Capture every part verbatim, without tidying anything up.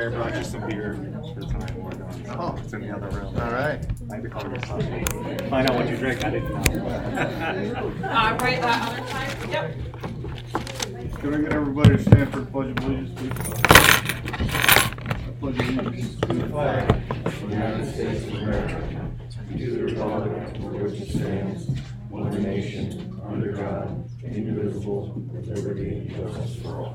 Mayor brought you some beer for the time we're done. So Oh. it's in the other room. All right. I had to call yourself. Find out what you drink. I didn't know. Uh, right, that other side, yep. Can I get everybody to stand for the pledge of allegiance, please? I pledge allegiance to the flag of the United States of America, to the republic for which it stands, one nation, under God, indivisible, with liberty and justice for all.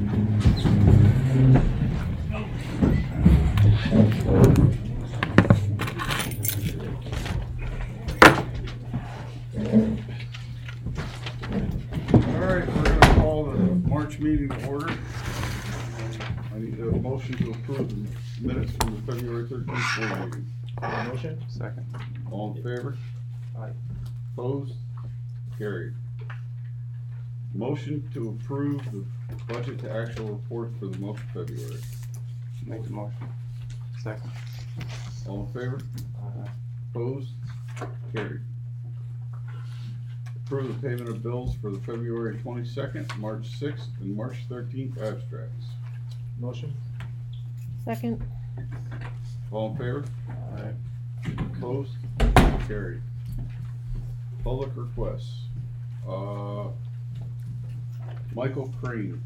All right, we're gonna call the March meeting to order. I need a motion to approve the minutes from the February thirteenth board meeting. Motion? Second. All in favor? Aye. Opposed? Carried. Motion to approve the budget to actual report for the month of February. Make the motion. Second. All in favor? Aye. Opposed? Carried. Approve the payment of bills for the February twenty-second, March sixth, and March thirteenth abstracts. Motion? Second. All in favor? Aye. Opposed? Carried. Public requests. Uh, Michael Crane.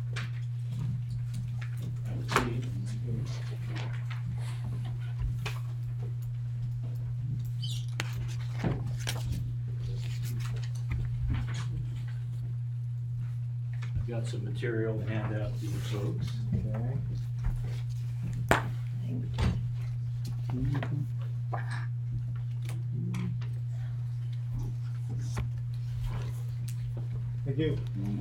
I've got some material to hand out to you folks. Okay. Thank you.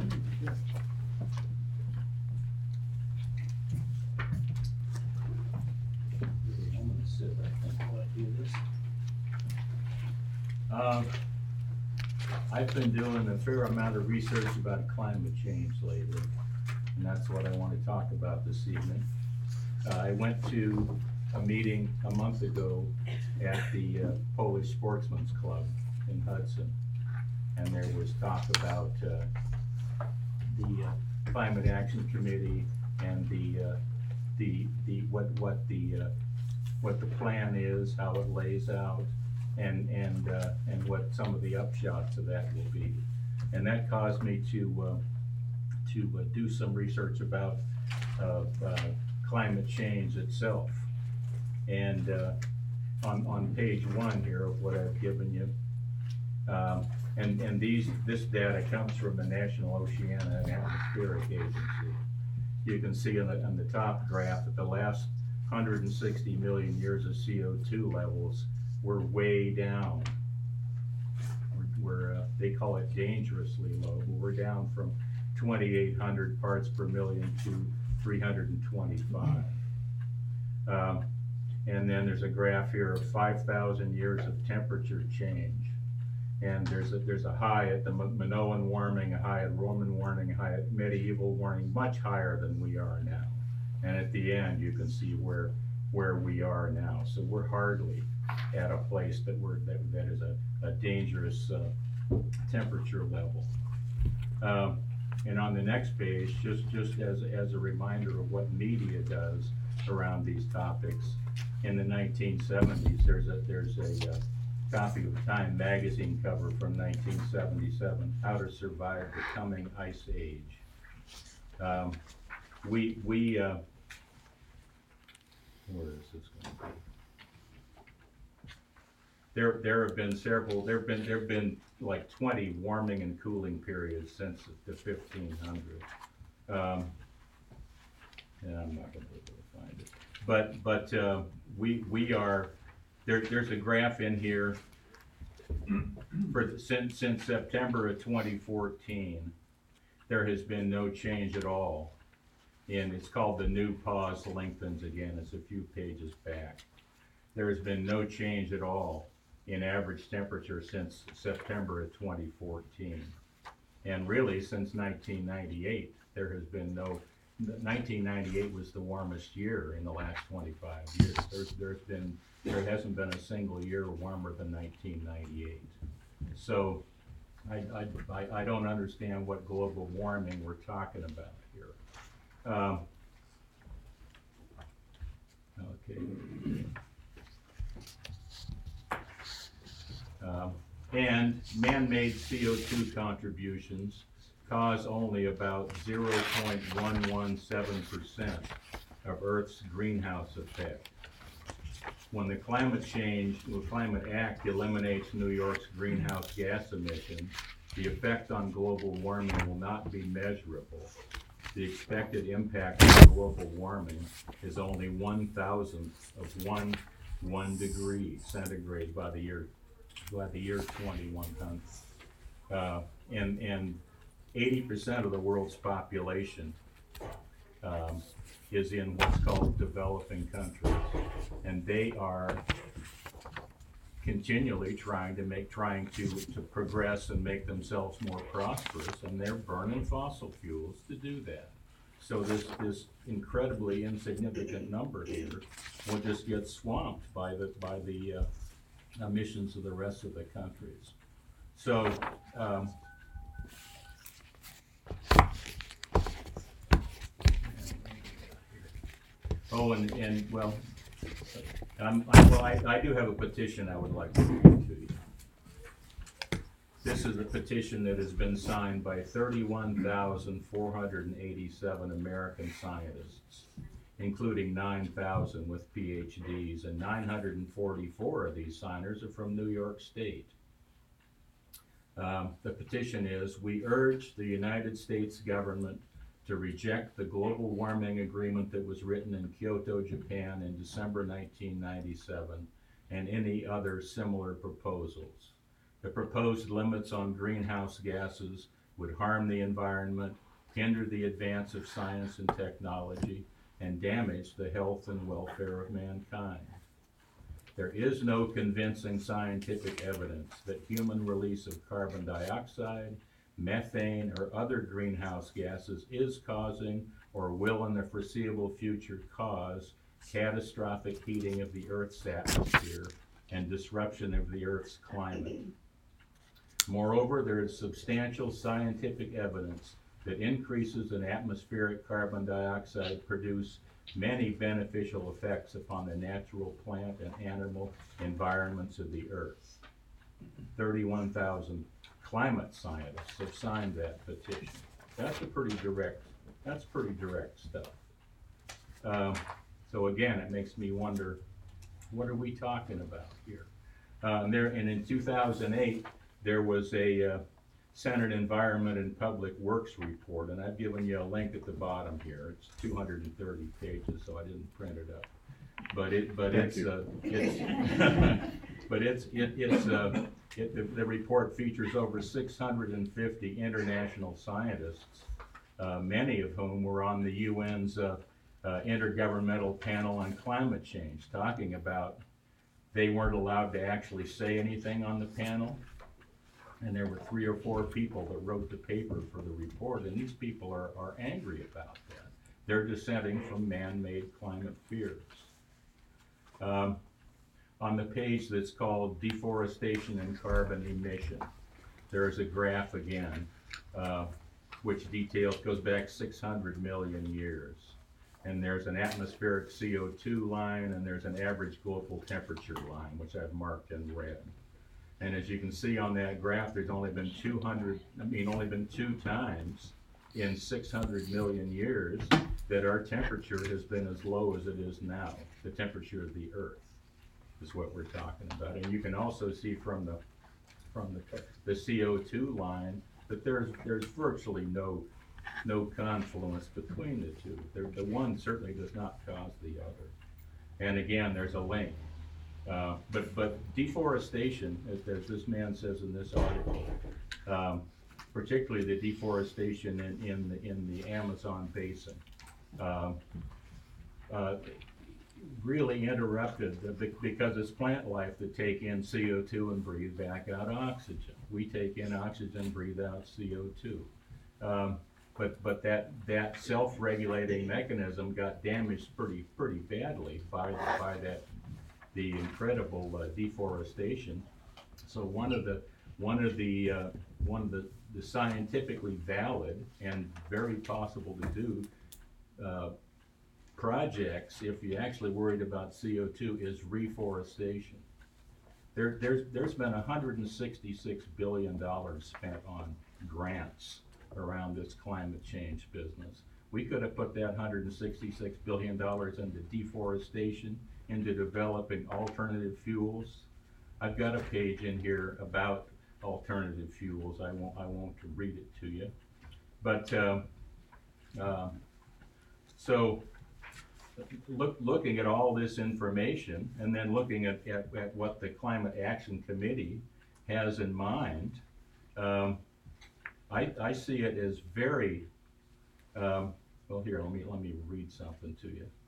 I'm gonna sit, I think, while I do this. Um, I've been doing a fair amount of research about climate change lately, and that's what I want to talk about this evening. Uh, I went to a meeting a month ago at the uh, Polish Sportsman's Club in Hudson, and there was talk about uh, the uh, Climate Action Committee and the uh, the the what what the uh, what the plan is, how it lays out, and and uh, and what some of the upshots of that will be, and that caused me to uh, to uh, do some research about uh, uh, climate change itself. And uh, on on page one here of what I've given you, um, and and these this data comes from the National Oceanic and Atmospheric Agency. You can see on the on the top graph that the last one hundred sixty million years of C O two levels were way down. We're, we're uh, they call it dangerously low. But we're down from twenty-eight hundred parts per million to three hundred twenty-five. Um, and then there's a graph here of five thousand years of temperature change. And there's a, there's a high at the Minoan warming, a high at Roman warming, a high at medieval warming, much higher than we are now. And at the end, you can see where where we are now. So we're hardly at a place that we're that, that is a, a dangerous uh, temperature level. Um, and on the next page, just just as as a reminder of what media does around these topics, in the nineteen seventies, there's a there's a uh, copy of Time magazine cover from nineteen seventy-seven, How to Survive the Coming Ice Age. Um, we we uh, where is this going to be? There there have been several. There have been there have been like twenty warming and cooling periods since the fifteen hundreds. Um, and I'm not going to be able to find it. But but uh, we we are there. There's a graph in here for the, since since September of twenty fourteen. There has been no change at all, and it's called the new pause lengthens again. It's a few pages back. There has been no change at all in average temperature since September of twenty fourteen, and really since nineteen ninety-eight there has been no. nineteen ninety-eight was the warmest year in the last twenty-five years. There's there's been there hasn't been a single year warmer than nineteen ninety-eight. So I I I, I don't understand what global warming we're talking about here. Um, Okay. Um, And man-made C O two contributions cause only about zero point one one seven percent of Earth's greenhouse effect. When the Climate Change, the Climate Act eliminates New York's greenhouse gas emissions, the effect on global warming will not be measurable. The expected impact of global warming is only one thousandth of one, one degree centigrade by the year, by the year twenty-one hundred. Uh, and, and eighty percent of the world's population, um, is in what's called developing countries. And they are continually trying to make, trying to, to progress and make themselves more prosperous, and they're burning fossil fuels to do that. So this, this incredibly insignificant number here will just get swamped by the, by the, uh, emissions of the rest of the countries. So, um, oh, and, and, well, um, I, well, I, I do have a petition I would like to read to you. This is a petition that has been signed by thirty-one thousand four hundred eighty-seven American scientists, including nine thousand with P H Ds, and nine hundred forty-four of these signers are from New York State. Um, the petition is, we urge the United States government to reject the global warming agreement that was written in Kyoto, Japan in December nineteen ninety-seven, and any other similar proposals. The proposed limits on greenhouse gases would harm the environment, hinder the advance of science and technology, and damage the health and welfare of mankind. There is no convincing scientific evidence that human release of carbon dioxide, methane, or other greenhouse gases is causing or will in the foreseeable future cause catastrophic heating of the Earth's atmosphere and disruption of the Earth's climate. Moreover, there is substantial scientific evidence that increases in atmospheric carbon dioxide produce many beneficial effects upon the natural plant and animal environments of the Earth. thirty-one thousand climate scientists have signed that petition. That's a pretty direct, that's pretty direct stuff. Um, so again, it makes me wonder, what are we talking about here? Uh, and there, and in two thousand eight, there was a uh, Senate Environment and Public Works report, and I've given you a link at the bottom here. It's two hundred thirty pages, so I didn't print it up. But it, but Thank it's, you. uh, it's, but it's, it, it's, uh, it, the, the report features over six hundred fifty international scientists, uh, many of whom were on the U N's uh, uh, Intergovernmental Panel on Climate Change, talking about they weren't allowed to actually say anything on the panel. And there were three or four people that wrote the paper for the report, and these people are, are angry about that. They're dissenting from man-made climate fears. Um, on the page that's called Deforestation and Carbon Emission, there's a graph again, uh, which details, goes back six hundred million years. And there's an atmospheric C O two line, and there's an average global temperature line, which I've marked in red. And as you can see on that graph, there's only been two hundred, I mean, only been two times in six hundred million years that our temperature has been as low as it is now. The temperature of the Earth is what we're talking about. And you can also see from the from the the C O two line that there's there's virtually no no confluence between the two. There, the one certainly does not cause the other. And again, there's a link. Uh, but but deforestation, as, as this man says in this article, um, particularly the deforestation in in the, in the Amazon basin, um, uh, really interrupted the, because it's plant life that take in C O two and breathe back out oxygen. We take in oxygen, breathe out C O two. Um, but but that that self-regulating mechanism got damaged pretty pretty badly by by that. the incredible uh, deforestation. So one of the one of the uh, one of the, the scientifically valid and very possible to do uh, projects, if you're actually worried about C O two, is reforestation. There, there's, there's been hundred and sixty-six billion dollars spent on grants around this climate change business. We could have put that hundred and sixty-six billion dollars into deforestation, into developing alternative fuels. I've got a page in here about alternative fuels. I won't, I won't read it to you. But, uh, uh, so, look, looking at all this information, and then looking at, at, at what the Climate Action Committee has in mind, um, I, I see it as very, um, well, here, let me, let me read something to you.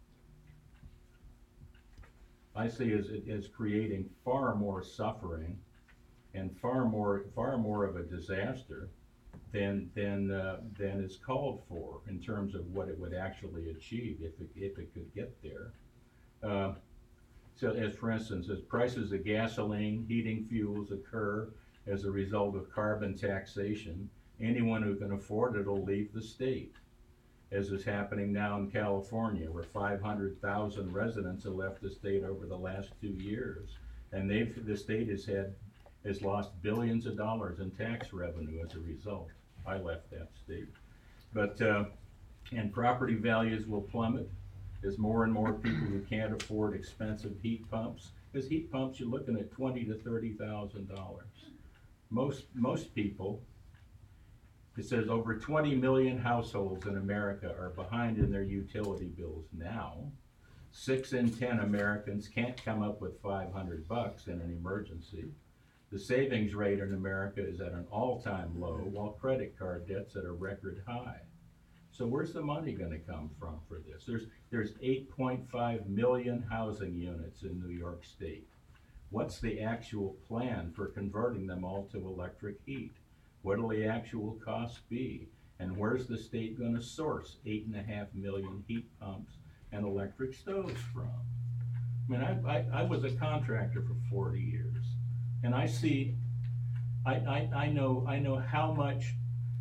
I see as, as creating far more suffering and far more, far more of a disaster than, than, uh, than is called for in terms of what it would actually achieve if it, if it could get there. Uh, so as for instance, as prices of gasoline, heating fuels occur as a result of carbon taxation, anyone who can afford it will leave the state, as is happening now in California, where five hundred thousand residents have left the state over the last two years. And they've, the state has had, has lost billions of dollars in tax revenue as a result. I left that state. But, uh, and property values will plummet as more and more people who can't afford expensive heat pumps. Because heat pumps, you're looking at twenty to thirty thousand dollars. Most, most people, it says over twenty million households in America are behind in their utility bills now. Six in ten Americans can't come up with five hundred bucks in an emergency. The savings rate in America is at an all-time low, while credit card debt's at a record high. So where's the money gonna come from for this? There's, there's eight point five million housing units in New York State. What's the actual plan for converting them all to electric heat? What'll the actual cost be? And where's the state gonna source eight and a half million heat pumps and electric stoves from? I mean, I, I, I was a contractor for forty years. And I see, I, I, I know, I know how much,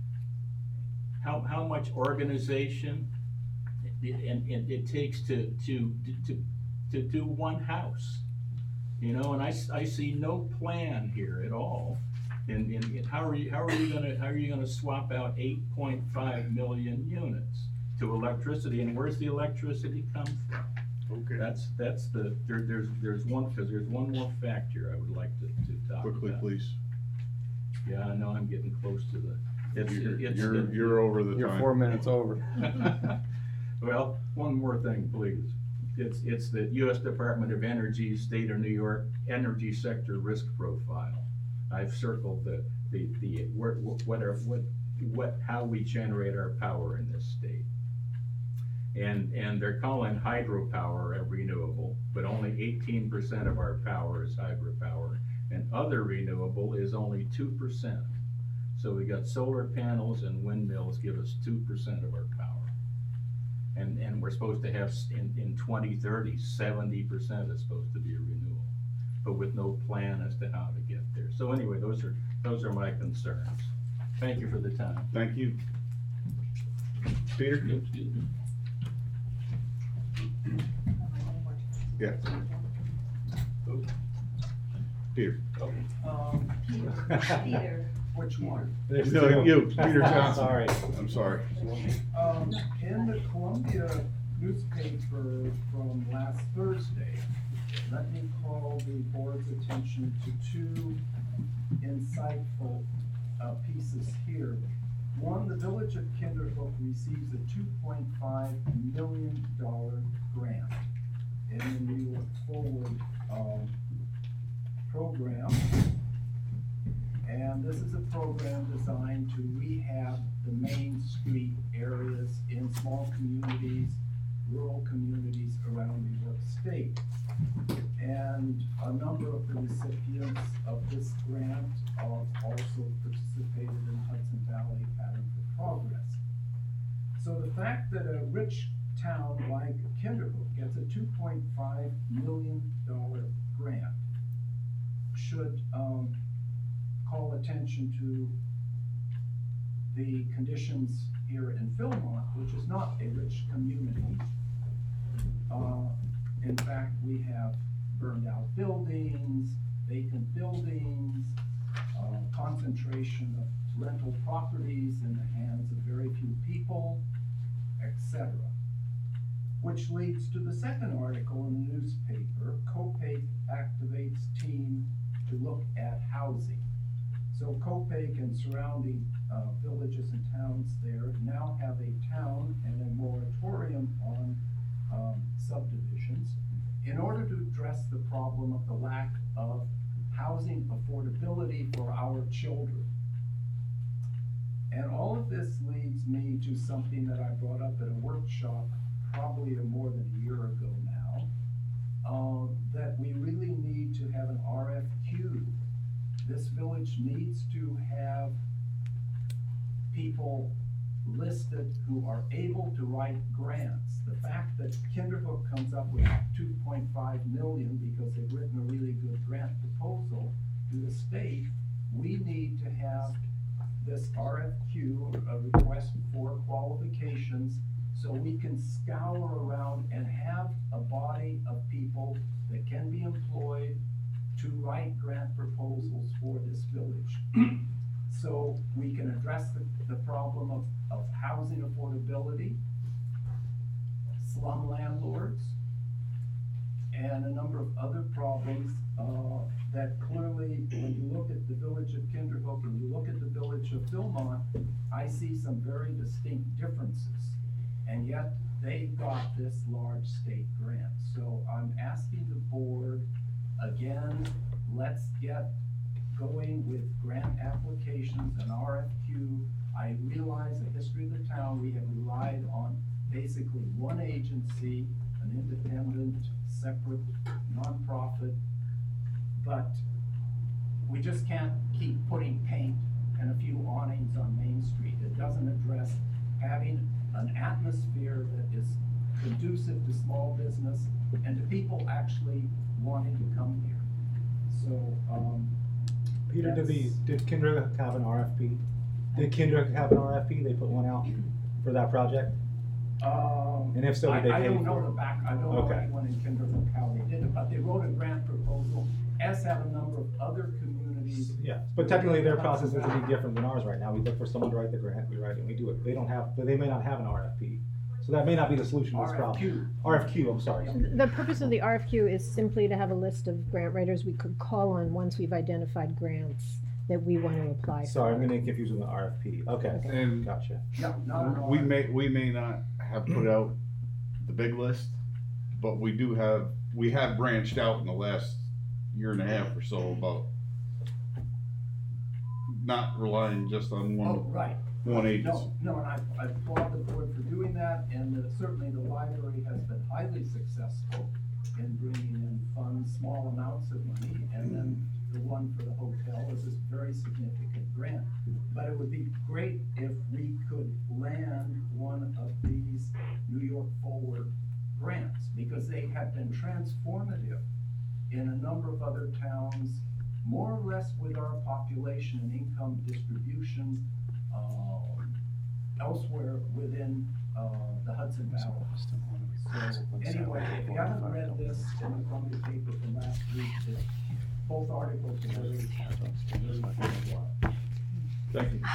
how, how much organization it, and, and it takes to, to, to, to do one house. You know, and I, I see no plan here at all. And, and, and how are you, how are you gonna, how are you gonna swap out eight point five million units to electricity? And where's the electricity come from? Okay. That's, that's the, there, there's, there's one, cause there's one more factor I would like to, to talk about. Quickly, please. Yeah, I know I'm getting close to the, it's, You're, it's. you're, the- you're over the time. You're four minutes over. Well, one more thing, please. It's, it's the U S Department of Energy, State of New York Energy Sector Risk Profile. I've circled the, the, the, where, what are, what, what, how we generate our power in this state. And, and they're calling hydropower a renewable, but only eighteen percent of our power is hydropower, and other renewable is only two percent. So we got solar panels and windmills give us two percent of our power. And, and we're supposed to have, in, in twenty thirty, seventy percent is supposed to be a renewal, but with no plan as to how to get there. So anyway, those are, those are my concerns. Thank you for the time. Thank you. Peter? Excuse me. Yeah. Peter. Um, Peter. which one? No, you, Peter Johnson. Sorry. I'm sorry. Um, in the Columbia newspaper from last Thursday, let me call the board's attention to two insightful uh, pieces here. One, the village of Kinderhook receives a two point five million dollar grant in the New York Forward, um, program. And this is a program designed to rehab the main street areas in small communities, rural communities around New York State. And a number of the recipients of this grant are also participated in Hudson Valley Pattern for Progress. So the fact that a rich town like Kinderhook gets a two point five million dollar grant should um, call attention to the conditions here in Philmont, which is not a rich community. In fact, we have burned out buildings, vacant buildings, uh, concentration of rental properties in the hands of very few people, et cetera. Which leads to the second article in the newspaper, Copake activates team to look at housing. So Copake and surrounding uh, villages and towns there now have a town and a moratorium on um, subdivisions in order to address the problem of the lack of housing affordability for our children. And all of this leads me to something that I brought up at a workshop probably more than a year ago now, uh, that we really need to have an R F Q. This village needs to have people listed who are able to write grants. The fact that Kinderhook comes up with two point five million because they've written a really good grant proposal to the state, we need to have this R F Q, a request for qualifications, so we can scour around and have a body of people that can be employed to write grant proposals for this village. So we can address the, the problem of, of housing affordability, slum landlords, and a number of other problems uh, that clearly, when you look at the village of Kinderhook and you look at the village of Philmont, I see some very distinct differences. And yet they got this large state grant. So I'm asking the board, again, let's get going with grant applications and R F Q. I realize the history of the town, we have relied on basically one agency, an independent, separate, nonprofit, but we just can't keep putting paint and a few awnings on Main Street. It doesn't address having an atmosphere that is conducive to small business and to people actually wanting to come here. So, um, Peter, did the, that's- did Kindred have an R F P? Did Kindred have an R F P? They put one out for that project? Um, And if so, I, did they I pay don't know for the it? back, I don't know Okay. anyone in Kinderhook how they did it, but they wrote a grant proposal, as have a number of other communities. Yeah, but technically their process is to be different than ours right now. We look for someone to write the grant, we write it, and we do it. They don't have, but they may not have an R F P. So that may not be the solution to this problem. R F Q. R F Q, I'm sorry. The purpose of the R F Q is simply to have a list of grant writers we could call on once we've identified grants that we want to apply for. Sorry, I'm getting confused with the R F P. Okay, And gotcha. No, not at all. we may, we may not have put out the big list, but we do have, we have branched out in the last year and a half or so about not relying just on Oh, one, right. one agency. No, no, and I, I applaud the board for doing that, and uh, certainly the library has been highly successful in bringing in funds, small amounts of money, and then the one for the hotel is this very significant grant. But it would be great if we could land one of these New York Forward grants, because they have been transformative in a number of other towns, more or less with our population and income distribution, uh, elsewhere within, uh, the Hudson Valley. So, anyway, if you haven't read this in the Columbia paper from last week, it's both articles are very, very worthwhile. Thank you.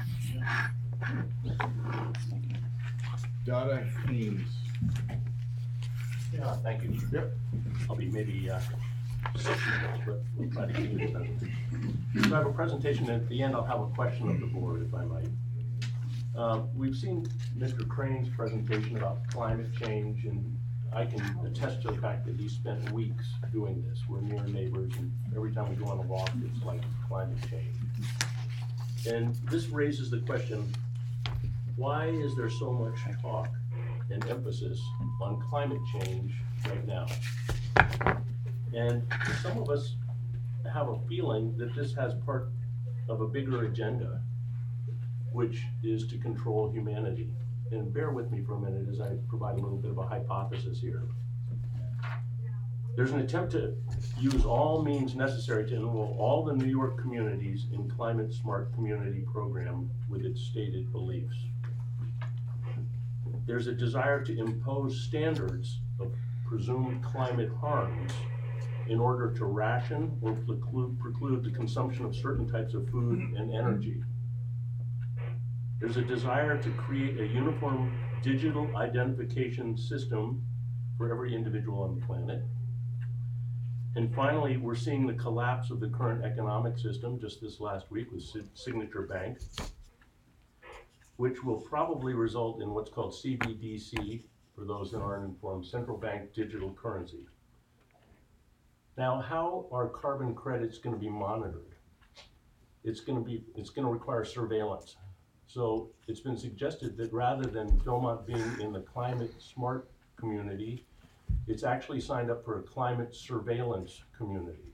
Data Haynes. Yeah, thank you. Yep. I'll be maybe, uh, six minutes, but we'll try to keep it done. So I have a presentation, and at the end, I'll have a question of the board, if I might. Uh, we've seen Mister Crane's presentation about climate change, and I can attest to the fact that he spent weeks doing this. We're near neighbors, and every time we go on a walk, it's like climate change. And this raises the question, why is there so much talk and emphasis on climate change right now? And some of us have a feeling that this has part of a bigger agenda, which is to control humanity. And bear with me for a minute as I provide a little bit of a hypothesis here. There's an attempt to use all means necessary to enroll all the New York communities in Climate Smart Community program with its stated beliefs. There's a desire to impose standards of presumed climate harms in order to ration or preclude, preclude the consumption of certain types of food and energy. There's a desire to create a uniform digital identification system for every individual on the planet. And finally, we're seeing the collapse of the current economic system just this last week with Signature Bank, which will probably result in what's called C B D C, for those that aren't informed, central bank digital currency. Now, how are carbon credits going to be monitored? It's going to be, it's going to require surveillance. So it's been suggested that rather than Philmont being in the climate smart community, it's actually signed up for a climate surveillance community.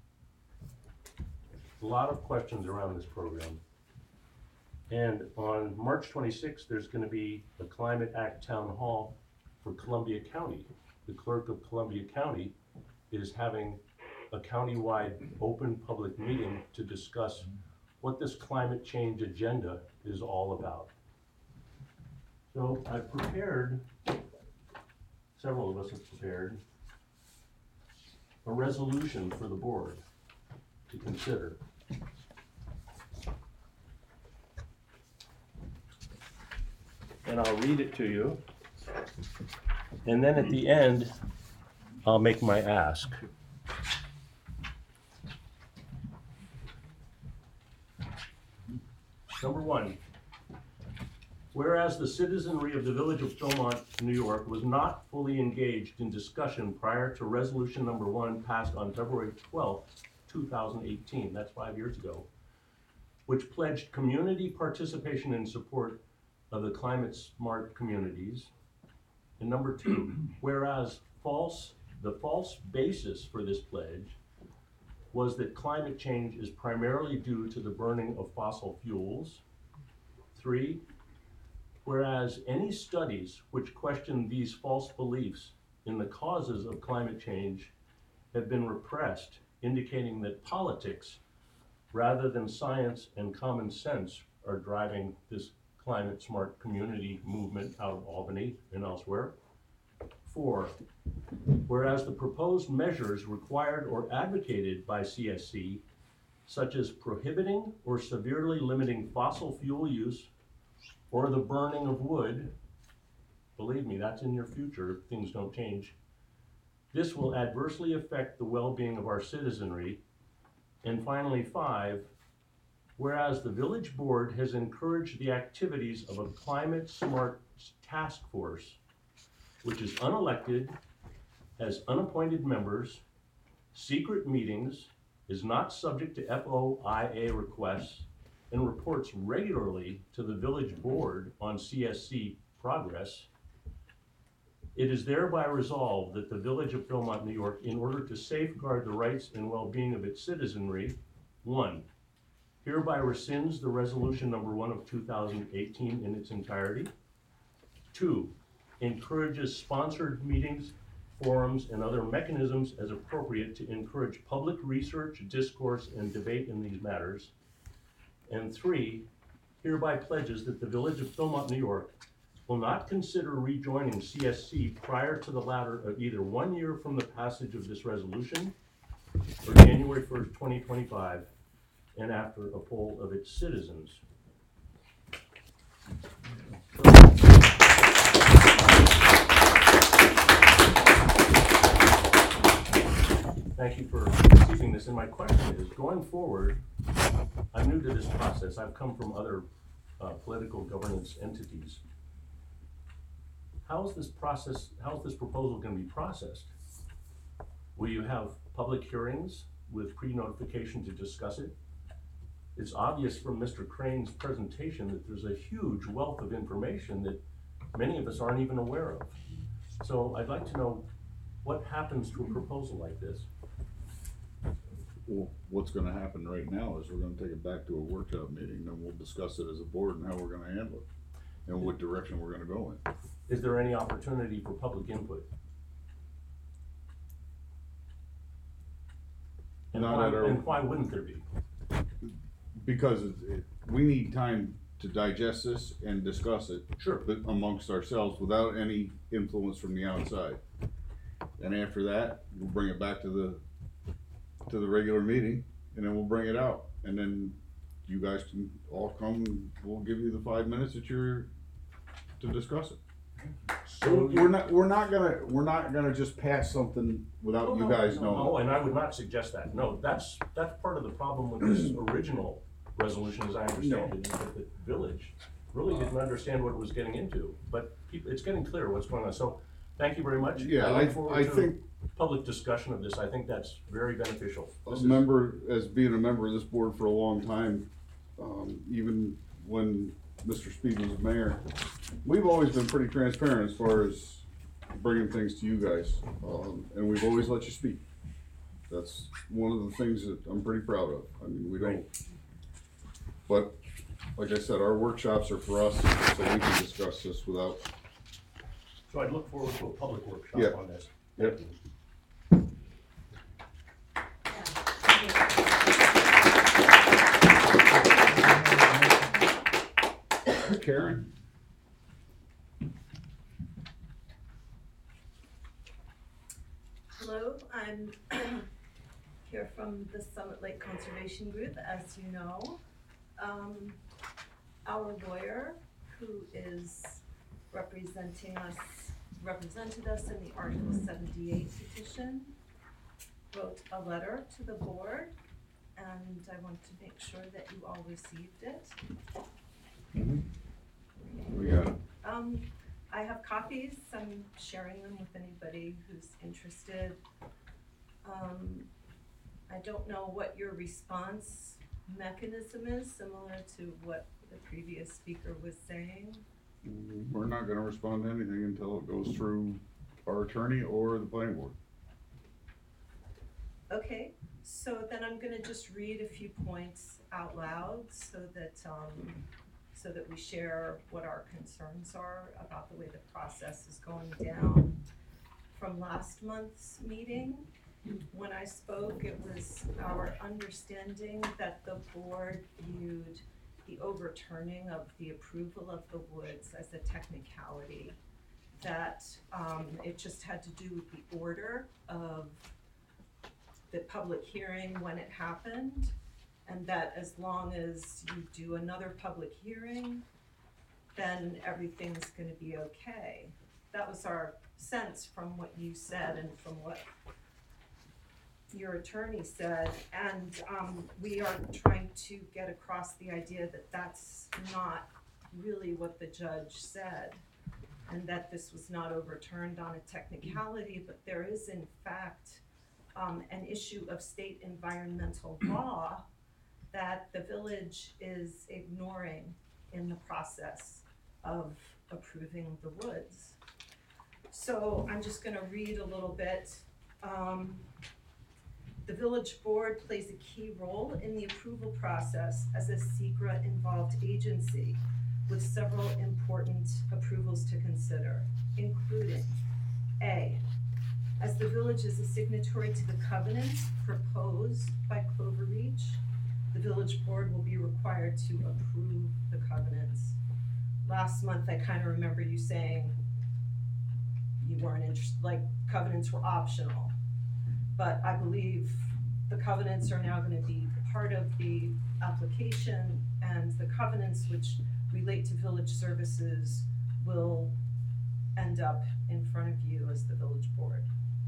A lot of questions around this program. And on March twenty-sixth, there's going to be a Climate Act Town Hall for Columbia County. The clerk of Columbia County is having a countywide open public meeting to discuss what this climate change agenda is all about. So I've prepared, several of us have prepared, a resolution for the board to consider. And I'll read it to you. And then at the end, I'll make my ask. Number one, whereas the citizenry of the village of Philmont, New York was not fully engaged in discussion prior to resolution number one passed on February twelfth, two thousand eighteen, that's five years ago, which pledged community participation and support of the climate smart communities. And number two, whereas false, the false basis for this pledge was that climate change is primarily due to the burning of fossil fuels. Three, whereas any studies which question these false beliefs in the causes of climate change have been repressed, indicating that politics, rather than science and common sense, are driving this climate smart community movement out of Albany and elsewhere. Four, whereas the proposed measures required or advocated by C S C, such as prohibiting or severely limiting fossil fuel use or the burning of wood, believe me, that's in your future if things don't change, this will adversely affect the well-being of our citizenry. And finally, five, whereas the village board has encouraged the activities of a climate smart task force, which is unelected, has unappointed members, secret meetings, is not subject to F O I A requests, and reports regularly to the village board on C S C progress. It is thereby resolved that the village of Philmont, New York, in order to safeguard the rights and well-being of its citizenry, one, hereby rescinds the resolution number one of two thousand eighteen in its entirety. Two, encourages sponsored meetings, forums, and other mechanisms as appropriate to encourage public research, discourse, and debate in these matters. And three, hereby pledges that the village of Philmont, New York, will not consider rejoining C S C prior to the latter of either one year from the passage of this resolution or January first, twenty twenty-five, and after a poll of its citizens. Thank you for receiving this. And my question is, going forward, I'm new to this process. I've come from other uh, political governance entities. How is this process, how is this proposal going to be processed? Will you have public hearings with pre-notification to discuss it? It's obvious from Mister Crane's presentation that there's a huge wealth of information that many of us aren't even aware of. So I'd like to know what happens to a proposal like this. Well, what's gonna happen right now is we're gonna take it back to a workshop meeting, then we'll discuss it as a board and how we're gonna handle it, and what direction we're gonna go in. Is there any opportunity for public input? And Not why, at our- and why wouldn't there be? Because it, it, we need time to digest this and discuss it. Sure. But amongst ourselves without any influence from the outside. and after that, we'll bring it back to the, to the regular meeting, and then we'll bring it out, and then you guys can all come, and we'll give you the five minutes that you're, to discuss it. So We're not, we're not gonna, we're not gonna just pass something without Oh, you no, guys no, knowing. No, and I would not suggest that, no, that's, that's part of the problem with this original resolution, as I understand it, is that the village really didn't understand what it was getting into, but people, it's getting clear what's going on, so, thank you very much. Yeah, look I, forward I to think Public discussion of this, I think that's very beneficial. a This is- member, as being a member of this board for a long time, um, even when Mister Speed was mayor, we've always been pretty transparent as far as bringing things to you guys, um, and we've always let you speak. That's one of the things that I'm pretty proud of. I mean, we don't, but like I said, our workshops are for us, so we can discuss this without, So I'd look forward to a public Yeah. workshop on this. Yep. Thank you. Karen? Hello, I'm here from the Summit Lake Conservation Group, as you know. Um, our lawyer, who is representing us, represented us in the Article seventy-eight petition, wrote a letter to the board, and I want to make sure that you all received it. We got it. Um, I have copies, I'm sharing them with anybody who's interested. Um, I don't know what your response mechanism is, similar to what the previous speaker was saying. We're not gonna respond to anything until it goes through our attorney or the planning board. Okay, so then I'm gonna just read a few points out loud so that, um, so that we share what our concerns are about the way the process is going down. From last month's meeting, when I spoke, it was our understanding that the board viewed the overturning of the approval of the woods as a technicality. That um, it just had to do with the order of the public hearing when it happened, and that as long as you do another public hearing, then everything's gonna be okay. That was our sense from what you said and from what your attorney said, and um, we are trying to get across the idea that that's not really what the judge said, and that this was not overturned on a technicality, but there is in fact um, an issue of state environmental law that the village is ignoring in the process of approving the woods. So I'm just gonna read a little bit. Um, The village board plays a key role in the approval process as a SECRA-involved agency with several important approvals to consider, including A, as the village is a signatory to the covenant proposed by Clover Reach, the village board will be required to approve the covenants. Last month, I kind of remember you saying you weren't interested, like covenants were optional. But I believe the covenants are now gonna be part of the application, and the covenants which relate to village services will end up in front of you as the village board.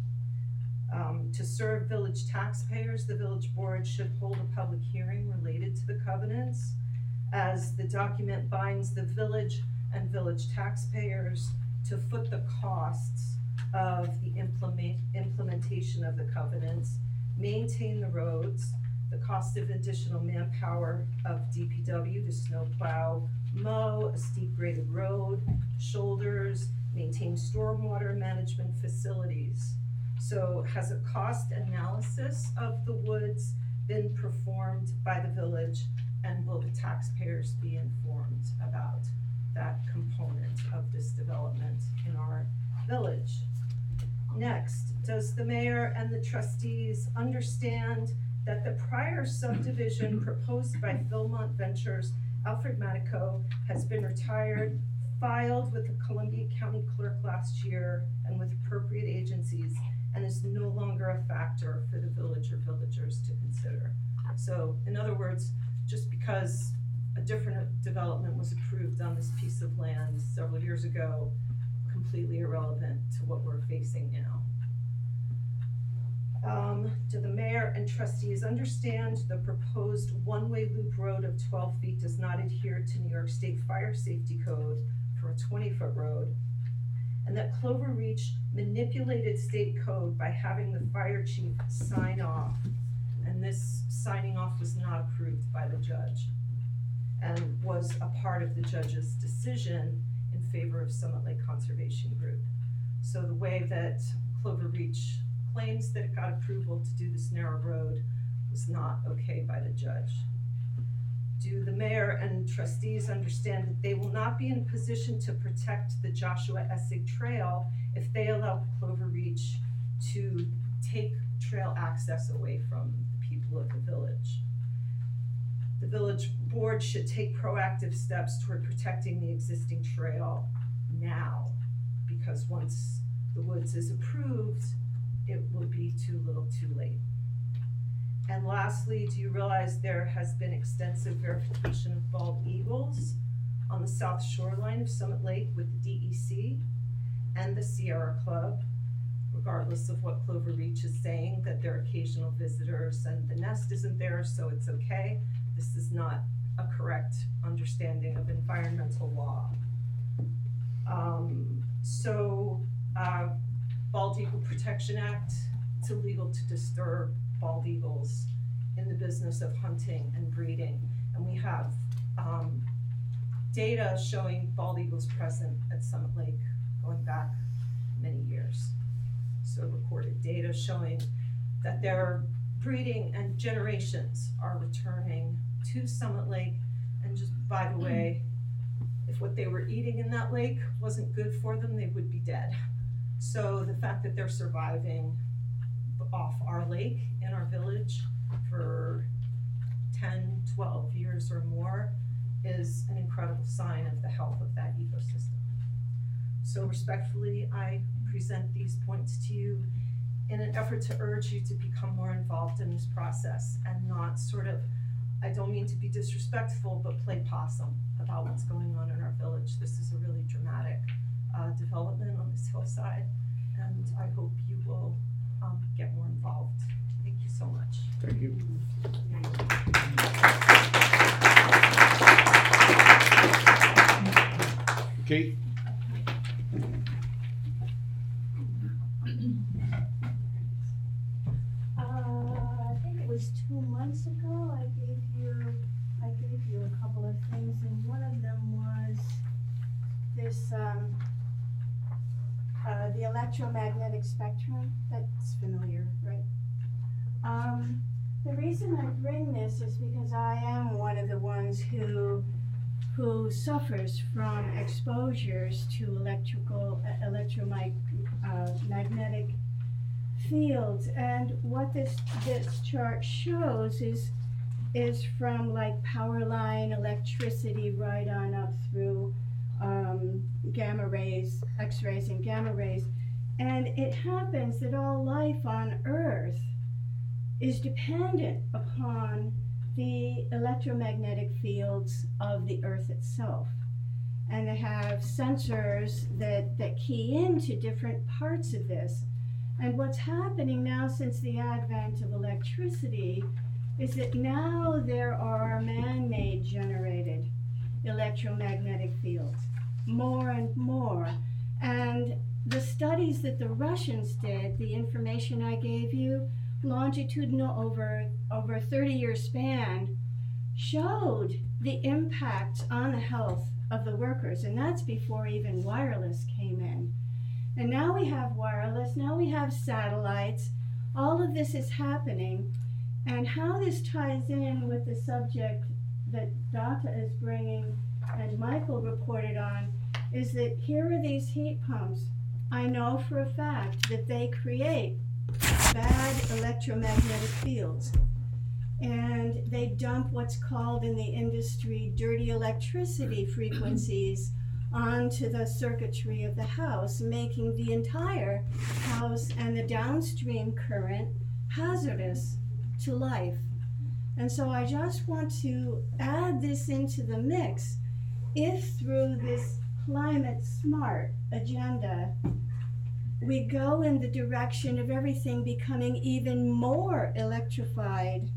Um, to serve village taxpayers, the village board should hold a public hearing related to the covenants, as the document binds the village and village taxpayers to foot the costs of the implement, implementation of the covenants, maintain the roads, the cost of additional manpower of D P W to snowplow, mow a steep graded road, shoulders, maintain stormwater management facilities. So has a cost analysis of the woods been performed by the village, and will the taxpayers be informed about that component of this development in our village? Next, does the mayor and the trustees understand that the prior subdivision proposed by Philmont Ventures, Alfred Matico, has been retired, filed with the Columbia County Clerk last year and with appropriate agencies, because a different development was approved on this piece of land several years ago, completely irrelevant to what we're facing now. Um, do the mayor and trustees understand the proposed one-way loop road of twelve feet does not adhere to New York State Fire Safety Code for a twenty-foot road? And that Clover Reach manipulated state code by having the fire chief sign off, and this signing off was not approved by the judge and was a part of the judge's decision in favor of Summit Lake Conservation Group. So the way that Clover Reach claims that it got approval to do this narrow road was not okay by the judge. Do the mayor and trustees understand that they will not be in a position to protect the Joshua Essig Trail if they allow Clover Reach to take trail access away from the people of the village? The village board should take proactive steps toward protecting the existing trail now, because once the woods is approved, it will be too little too late. And lastly, do you realize there has been extensive verification of bald eagles on the south shoreline of Summit Lake with the D E C and the Sierra Club, regardless of what Clover Reach is saying, that they're occasional visitors and the nest isn't there, so it's okay. This is not a correct understanding of environmental law. Um, so, uh, Bald Eagle Protection Act, it's illegal to disturb bald eagles in the business of hunting and breeding. And we have um, data showing bald eagles present at Summit Lake going back many years. So recorded data showing that their breeding and generations are returning to Summit Lake. And just by the way, if what they were eating in that lake wasn't good for them, they would be dead. So the fact that they're surviving off our lake in our village for ten, twelve years or more is an incredible sign of the health of that ecosystem. So respectfully, I present these points to you in an effort to urge you to become more involved in this process and not sort of, I don't mean to be disrespectful, but play possum about what's going on in our village. This is a really dramatic uh, development on this hillside, and I hope you will um, get more involved. Thank you so much. Thank you. Kate? Uh, I think it was two months ago, I gave you, I gave you a couple of things, and one of them was this, um, uh, the electromagnetic spectrum. That's familiar, right? Um, the reason I bring this is because I am one of the ones who who suffers from exposures to electrical, uh, electromagnetic uh, magnetic fields. And what this this chart shows is is from like power line electricity right on up through um, gamma rays, X-rays and gamma rays. And it happens that all life on Earth is dependent upon the electromagnetic fields of the Earth itself. And they have sensors that, that key into different parts of this. And what's happening now since the advent of electricity is that now there are man-made generated electromagnetic fields, more and more. And the studies that the Russians did, the information I gave you, longitudinal over over a thirty year span, showed the impact on the health of the workers, and that's before even wireless came in. And now we have wireless, now we have satellites, all of this is happening. And how this ties in with the subject that Data is bringing and Michael reported on is that here are these heat pumps. I know for a fact that they create bad electromagnetic fields, and they dump what's called in the industry dirty electricity frequencies onto the circuitry of the house, making the entire house and the downstream current hazardous to life. And so I just want to add this into the mix. If through this climate smart agenda, we go in the direction of everything becoming even more electrified,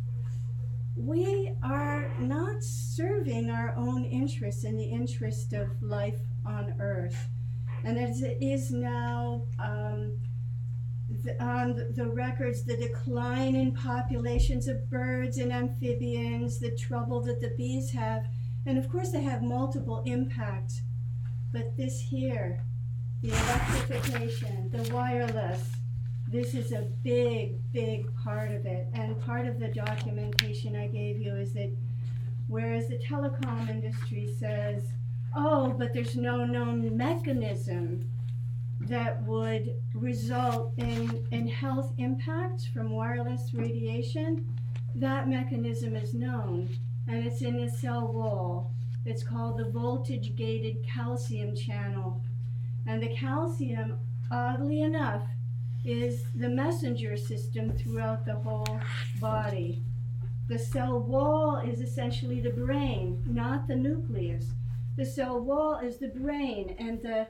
we are not serving our own interests in the interest of life on Earth. And as it is now um, the, on the records, the decline in populations of birds and amphibians, the trouble that the bees have, and of course they have multiple impacts, but this here, the electrification, the wireless, this is a big, big part of it. And part of the documentation I gave you is that whereas the telecom industry says, oh, but there's no known mechanism that would result in, in health impacts from wireless radiation, that mechanism is known, and it's in the cell wall. It's called the voltage-gated calcium channel. And the calcium, oddly enough, is the messenger system throughout the whole body. The cell wall is essentially the brain, not the nucleus. The cell wall is the brain, and the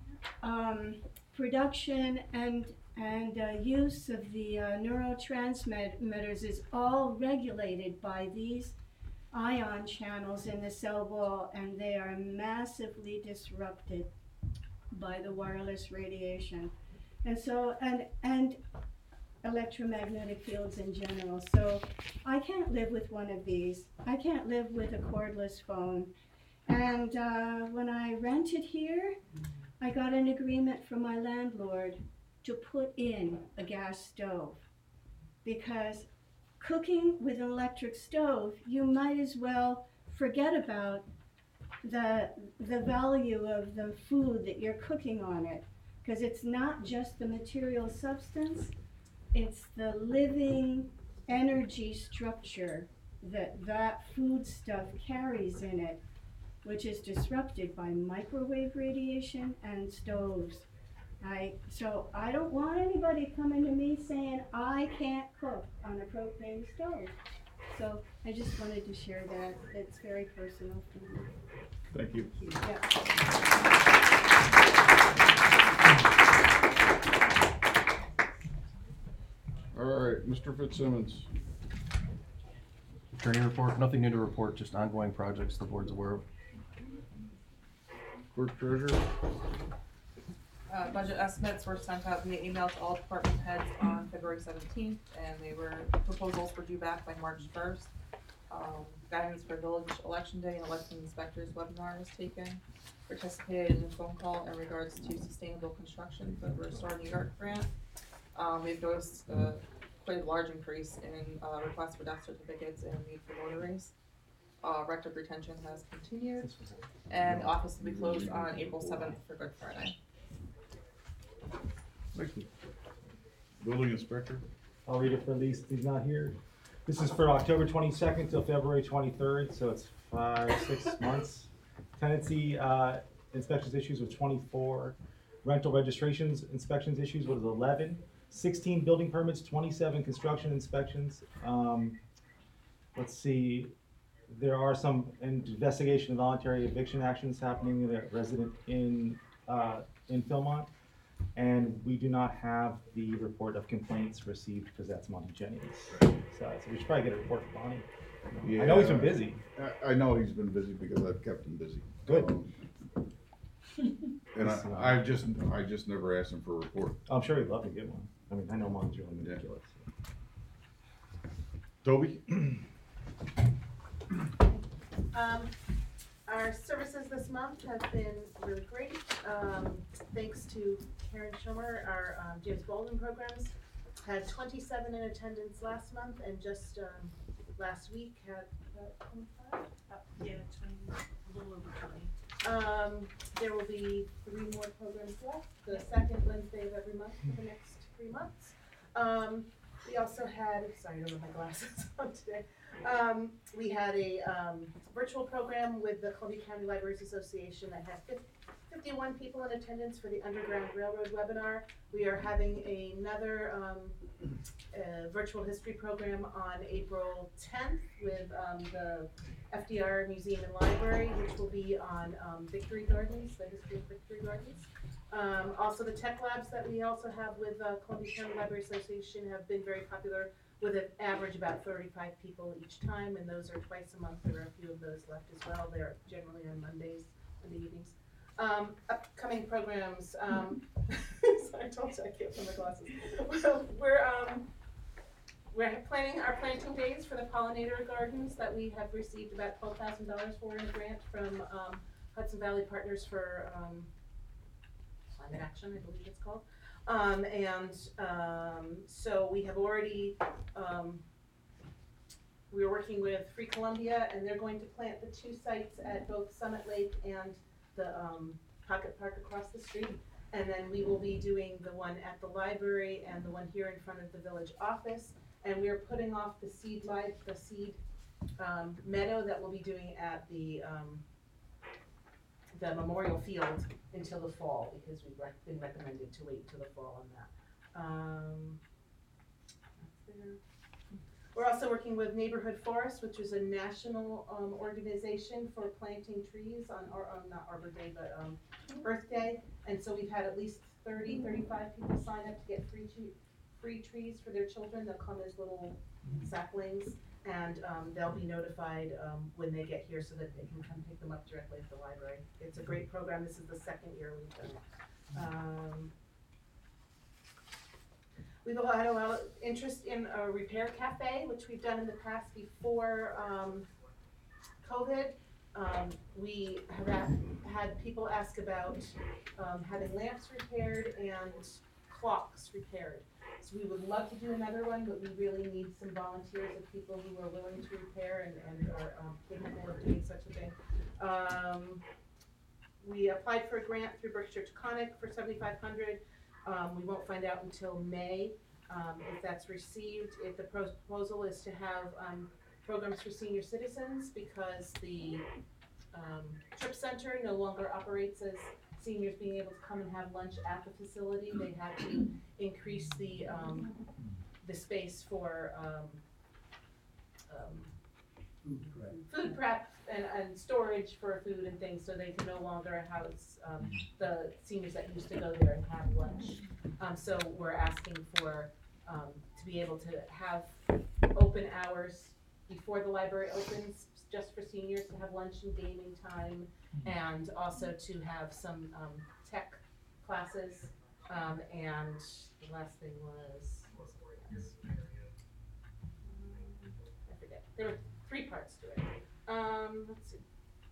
um, production and, and uh, use of the uh, neurotransmitters is all regulated by these ion channels in the cell wall, and they are massively disrupted by the wireless radiation. And so, and, and electromagnetic fields in general. So I can't live with one of these. I can't live with a cordless phone. And uh, when I rented here, I got an agreement from my landlord to put in a gas stove, because cooking with an electric stove, you might as well forget about the, the value of the food that you're cooking on it, because it's not just the material substance, it's the living energy structure that that food stuff carries in it, which is disrupted by microwave radiation and stoves. I, so I don't want anybody coming to me saying I can't cook on a propane stove. So I just wanted to share that. It's very personal for me. Thank you. Yeah. All right, Mister Fitzsimmons. Attorney report, nothing new to report, just ongoing projects the board's aware of. Clerk treasurer. Uh, budget estimates were sent out via email to all department heads on February seventeenth, and they were, proposals were due back by March first. Um, guidance for village election day and election inspectors webinar was taken. Participated in a phone call in regards to sustainable construction for the Restore New York grant. Um, we've noticed uh, quite a large increase in uh, requests for death certificates and need for notaries. Uh, record retention has continued, and the office will be closed on April seventh for Good Friday. Thank you. Building inspector. I'll read it for Lisa, he's not here. This is for October twenty-second till February twenty-third, so it's five, six months. Tenancy uh, inspections issues was twenty-four. Rental registrations inspections issues was eleven. sixteen building permits, twenty-seven construction inspections. Um, let's see, there are some investigation of voluntary eviction actions happening with a resident in, uh, in Philmont. And we do not have the report of complaints received because that's Monty Jennings. So, so we should probably get a report from Bonnie. Yeah. I know he's been busy. I, I know he's been busy because I've kept him busy. Good. Um, And I, I just, I just never asked him for a report. I'm sure he'd love to get one. I mean, I know mine's really ridiculous. Toby? Um, our services this month have been really great. Um, thanks to Karen Schumer, our um, James Baldwin programs had twenty-seven in attendance last month, and just um, last week had about twenty-five. Uh, yeah, twenty, a little over twenty. Um, there will be three more programs left, the second Wednesday of every month for the next three months. Um, we also had, sorry, I don't have my glasses on today. Um, we had a um, virtual program with the Columbia County Libraries Association that had fifty-one people in attendance for the Underground Railroad webinar. We are having another um, a virtual history program on April tenth with, um, the F D R Museum and Library, which will be on, um, Victory Gardens, the history of Victory Gardens. Um, also the tech labs that we also have with, uh, Columbia County Library Association have been very popular, with an average about thirty-five people each time, and those are twice a month. There are a few of those left as well. They're generally on Mondays, Monday evenings. Um, upcoming programs, um, sorry, I told you I can't find my glasses. Well, we're, um, we're planning our planting days for the pollinator gardens that we have received about twelve thousand dollars for in a grant from, um, Hudson Valley Partners for, um, Climate Action, I believe it's called. Um, and, um, so we have already, um, we're working with Free Columbia, and they're going to plant the two sites at both Summit Lake and the, um, Pocket Park across the street. And then we will be doing the one at the library and the one here in front of the village office. And we are putting off the seed life, the seed, um, meadow that we'll be doing at the, um, the Memorial Field until the fall, because we've rec- been recommended to wait until the fall on that. Um, that's there. We're also working with Neighborhood Forest, which is a national, um, organization for planting trees on, or, um, not Arbor Day, but, um, Earth Day. And so we've had at least thirty, thirty-five people sign up to get free tree, free trees for their children. They'll come as little saplings, and, um, they'll be notified, um, when they get here so that they can come pick them up directly at the library. It's a great program. This is the second year we've done it. Um, we've had a lot of interest in a repair cafe, which we've done in the past before, um, COVID. Um, we have had, had people ask about, um, having lamps repaired and clocks repaired. So we would love to do another one, but we really need some volunteers of people who are willing to repair and, and are, um, capable of doing such a thing. Um, we applied for a grant through Berkshire Taconic for seventy-five hundred dollars. Um, we won't find out until May, um, if that's received. If the proposal is to have, um, programs for senior citizens, because the, um, Trip Center no longer operates as seniors being able to come and have lunch at the facility. They had to increase the, um, the space for, um, um, Food prep. food prep and, and storage for food and things, so they can no longer house, um, the seniors that used to go there and have lunch. Um, so we're asking for, um, to be able to have open hours before the library opens, just for seniors to have lunch and gaming time, and also to have some, um, tech classes. Um, and the last thing was, what was it? I forget, there were three parts to it. Um, let's see.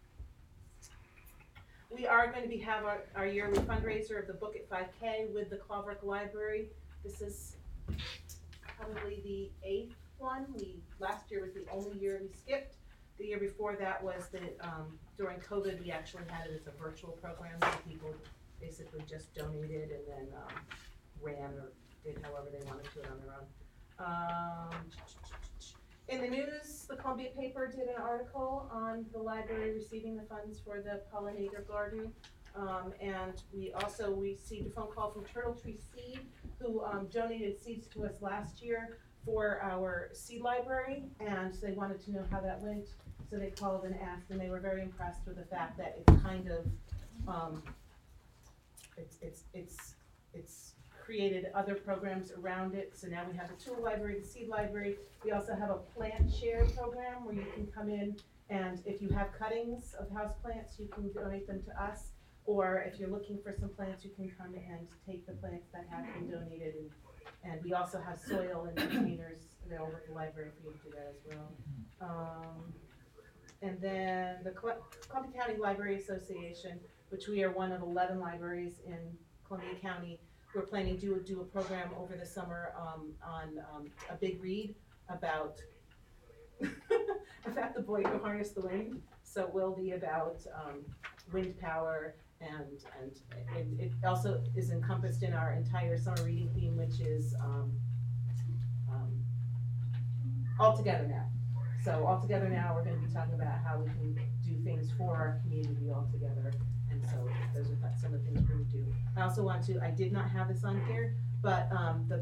We are going to be, have our, our yearly fundraiser of the Book at five K with the Clover Library. This is probably the eighth one. We, last year was the only year we skipped. The year before that was the, um, during COVID, we actually had it as a virtual program, so people basically just donated and then, um, ran or did however they wanted to it on their own. Um, in the news, the Columbia paper did an article on the library receiving the funds for the pollinator garden. Um, and we also received a phone call from Turtle Tree Seed, who, um, donated seeds to us last year for our seed library, and so they wanted to know how that went. So they called and asked, and they were very impressed with the fact that it's kind of, um, it's, it's, it's, it's created other programs around it. So now we have the tool library, the seed library. We also have a plant share program where you can come in, and if you have cuttings of houseplants, you can donate them to us. Or if you're looking for some plants, you can come and take the plants that have been donated. And, and we also have soil and containers available at the library for you to do that as well. Um, and then the Col- Columbia County Library Association, which we are one of eleven libraries in Columbia County, we're planning to do a program over the summer, um, on, um, a big read about, about the boy who harnessed the wind. So it will be about, um, wind power, and, and it, it also is encompassed in our entire summer reading theme, which is, um, um, all together now. So all together now, we're gonna be talking about how we can do things for our community all together. And so those are some of the things we're gonna do. I also want to, I did not have this on here, but, um, the,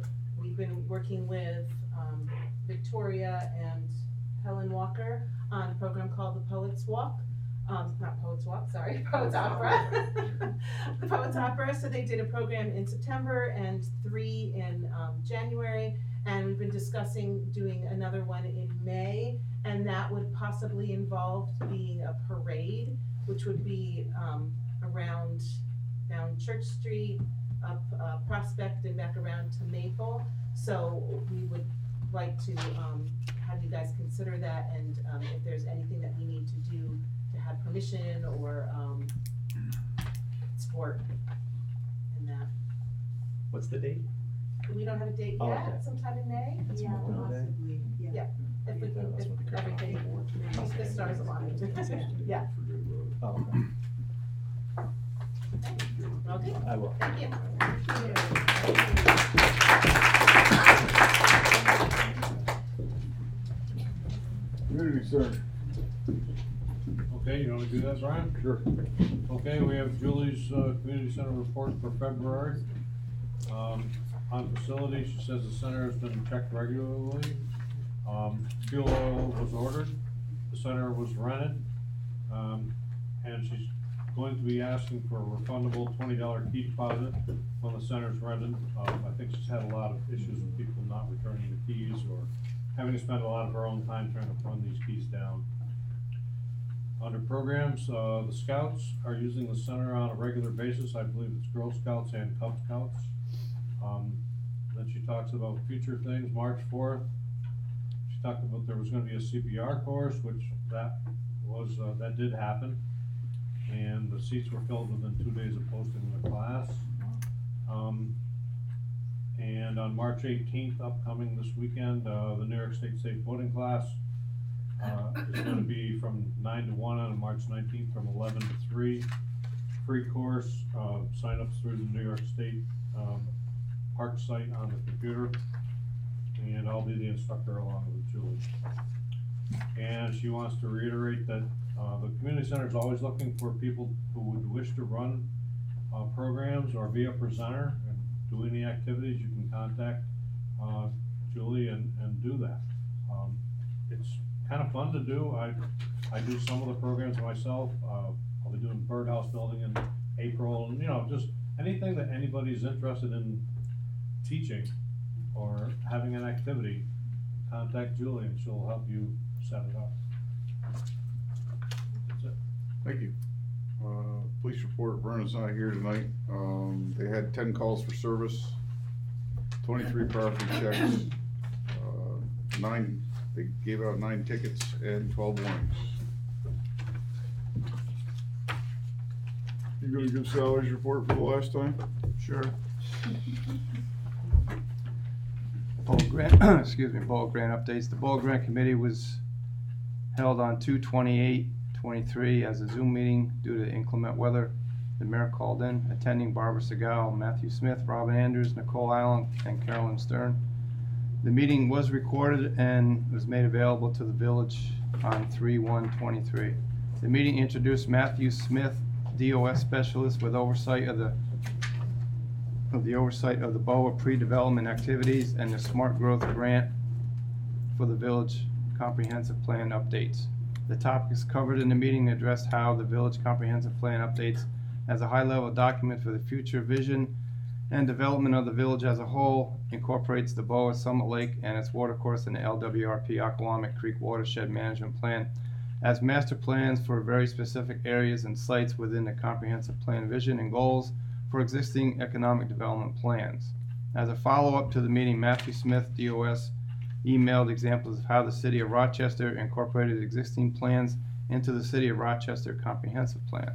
we've been working with, um, Victoria and Helen Walker on a program called the Poets Walk. Um, not Poets Walk, sorry, Poets Opera. The Poets Opera, so they did a program in September and three in, um, January. And we've been discussing doing another one in May, and that would possibly involve being a parade, which would be, um, around, down Church Street, up, uh, Prospect and back around to Maple. So we would like to, um, have you guys consider that, and, um, if there's anything that we need to do to have permission or, um, support in that. What's the date? We don't have a date Oh, yet, okay. sometime in May? That's Yeah, Memorial Day? possibly, yeah. Yeah, if we can, That's what the if current everything, board to- if the stars align. Yeah, Oh, okay. okay, I will. thank you. Community center. Okay, you wanna do that, Brian? Sure. Okay, we have Julie's, uh, community center report for February. Um, on facilities, she says the center has been checked regularly. Um, fuel oil was ordered, the center was rented, um, and she's going to be asking for a refundable twenty dollar key deposit when the center's rented. Um, I think she's had a lot of issues with people not returning the keys or having to spend a lot of her own time trying to run these keys down. Under programs, uh, the Scouts are using the center on a regular basis. I believe it's Girl Scouts and Cub Scouts. Um, then she talks about future things, March fourth. She talked about there was gonna be a C P R course, which that was, uh, that did happen. And the seats were filled within two days of posting the class. Um, and on March eighteenth, upcoming this weekend, uh, the New York State Safe Voting class Uh, is gonna be from nine to one on March nineteenth, from eleven to three. Free course, uh, sign-ups through the New York State, um, park site on the computer. And I'll be the instructor along with Julie. And she wants to reiterate that, uh, the community center is always looking for people who would wish to run, uh, programs or be a presenter and do any activities. You can contact, uh, Julie and, and do that. Um, it's kind of fun to do. I, I do some of the programs myself. Uh, I'll be doing birdhouse building in April, and you know, just anything that anybody's interested in teaching or having an activity, contact Julie and she'll help you set it up. That's it. Thank you. Uh, police report, Vernon's not here tonight. Um, they had ten calls for service, twenty-three property checks, uh, nine, they gave out nine tickets and twelve warnings. You gonna give salaries report for the last time? Sure. Ball grant, excuse me, ball grant updates. The ball grant committee was held on two twenty-eight twenty-three as a Zoom meeting due to inclement weather. The mayor called in, attending Barbara Segal, Matthew Smith, Robin Andrews, Nicole Allen, and Carolyn Stern. The meeting was recorded and was made available to the village on three one twenty-three. The meeting introduced Matthew Smith, D O S specialist with oversight of the of the oversight of the B O A pre-development activities and the Smart Growth Grant for the village comprehensive plan updates. The topics covered in the meeting addressed how the village comprehensive plan updates as a high-level document for the future vision and development of the village as a whole incorporates the B O A Summit Lake and its watercourse in the L W R P Aquamic Creek Watershed Management Plan as master plans for very specific areas and sites within the comprehensive plan vision and goals for existing economic development plans. As a follow-up to the meeting, Matthew Smith, D O S, emailed examples of how the city of Rochester incorporated existing plans into the city of Rochester comprehensive plan.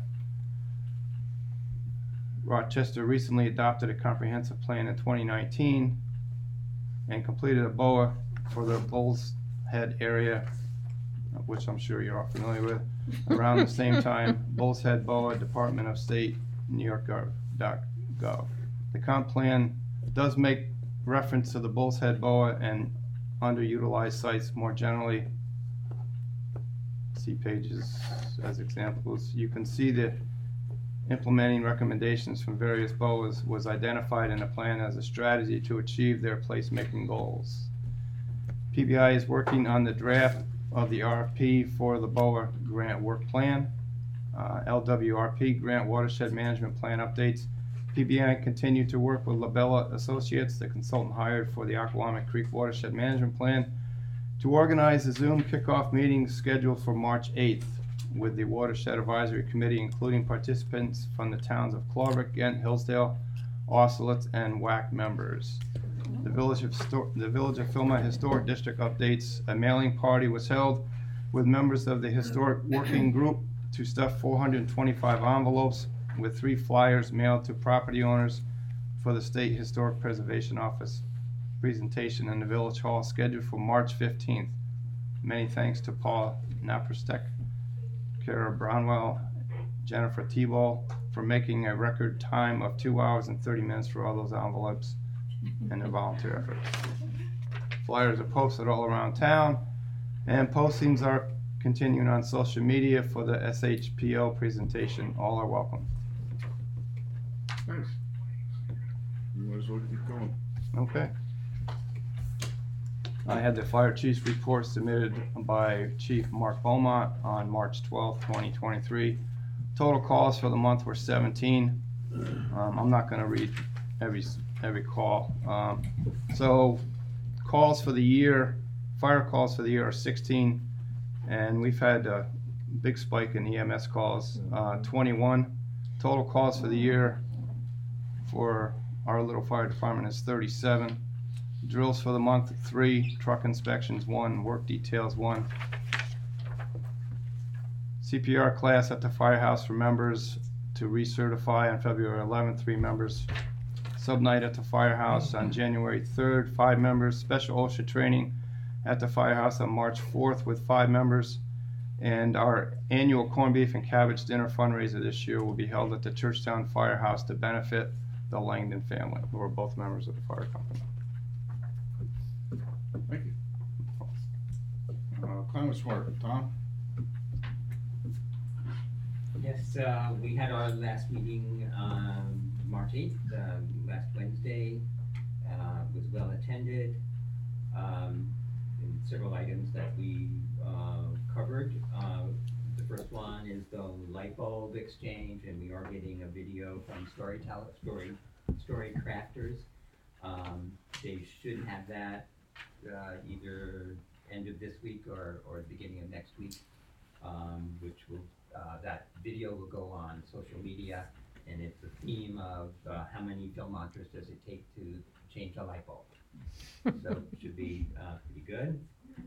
Rochester recently adopted a comprehensive plan in twenty nineteen and completed a B O A for the Bull's Head area, which I'm sure you're all familiar with. Around the same time, Bull's Head B O A, Department of State, New York dot gov. The comp plan does make reference to the Bull's Head B O A and underutilized sites more generally. See pages as examples. You can see the implementing recommendations from various B O As was identified in the plan as a strategy to achieve their placemaking goals. P B I is working on the draft of the R F P for the B O A grant work plan. Uh, L W R P grant watershed management plan updates. P B I continued to work with Labella Associates, the consultant hired for the Aquamic Creek watershed management plan, to organize a Zoom kickoff meeting scheduled for March eighth with the Watershed Advisory Committee, including participants from the towns of Clover, Ghent, Hillsdale, Austerlitz, and W A C members. The Village of, Sto- the Village of Philmont Historic District updates. A mailing party was held with members of the Historic Working Group to stuff four hundred twenty-five envelopes with three flyers mailed to property owners for the State Historic Preservation Office presentation in the Village Hall scheduled for March fifteenth. Many thanks to Paul Naprostek, Kara Brownwell, Jennifer Tebow for making a record time of two hours and thirty minutes for all those envelopes and their volunteer efforts. Flyers are posted all around town, and postings are continuing on social media for the S H P O presentation. All are welcome. Thanks. You might as well keep going. Okay. I had the fire chief's report submitted by Chief Mark Beaumont on March twelfth, twenty twenty-three. Total calls for the month were seventeen. Um, I'm not gonna read every, every call. Um, so calls for the year, fire calls for the year are sixteen, and we've had a big spike in E M S calls, uh, twenty-one. Total calls for the year for our little fire department is thirty-seven. Drills for the month, three. Truck inspections, one. Work details, one. C P R class at the firehouse for members to recertify on February eleventh, three members. Sub night at the firehouse on January third, five members. Special OSHA training at the firehouse on March fourth with five members. And our annual corned beef and cabbage dinner fundraiser this year will be held at the Churchtown Firehouse to benefit the Langdon family, who are both members of the fire company. Thank you. Uh, Climate Smart, Tom? Yes, uh, we had our last meeting, um, March eighth, um, last Wednesday, uh, was well attended. Um, and several items that we, uh, covered. Uh, the first one is the light bulb exchange, and we are getting a video from Storyteller, Story, Story Crafters. Um, they should have that, uh, either end of this week or, or the beginning of next week, um, which will, uh, that video will go on social media, and it's a theme of, uh, how many Philmonters does it take to change a light bulb? So it should be, uh, pretty good.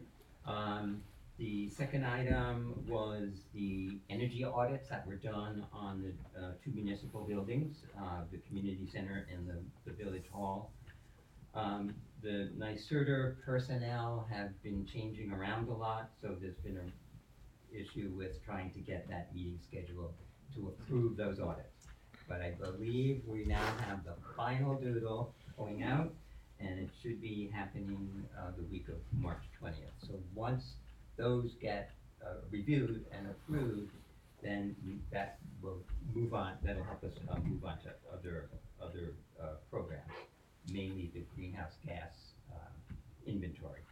Um, the second item was the energy audits that were done on the, uh, two municipal buildings, uh, the community center and the, the village hall. Um, the NYSERDA personnel have been changing around a lot, so there's been an issue with trying to get that meeting scheduled to approve those audits. But I believe we now have the final doodle going out, and it should be happening uh, the week of March twentieth. So once those get uh, reviewed and approved, then we, that will move on, that'll help us uh, move on to other, other uh, programs, mainly the greenhouse gas uh, inventory.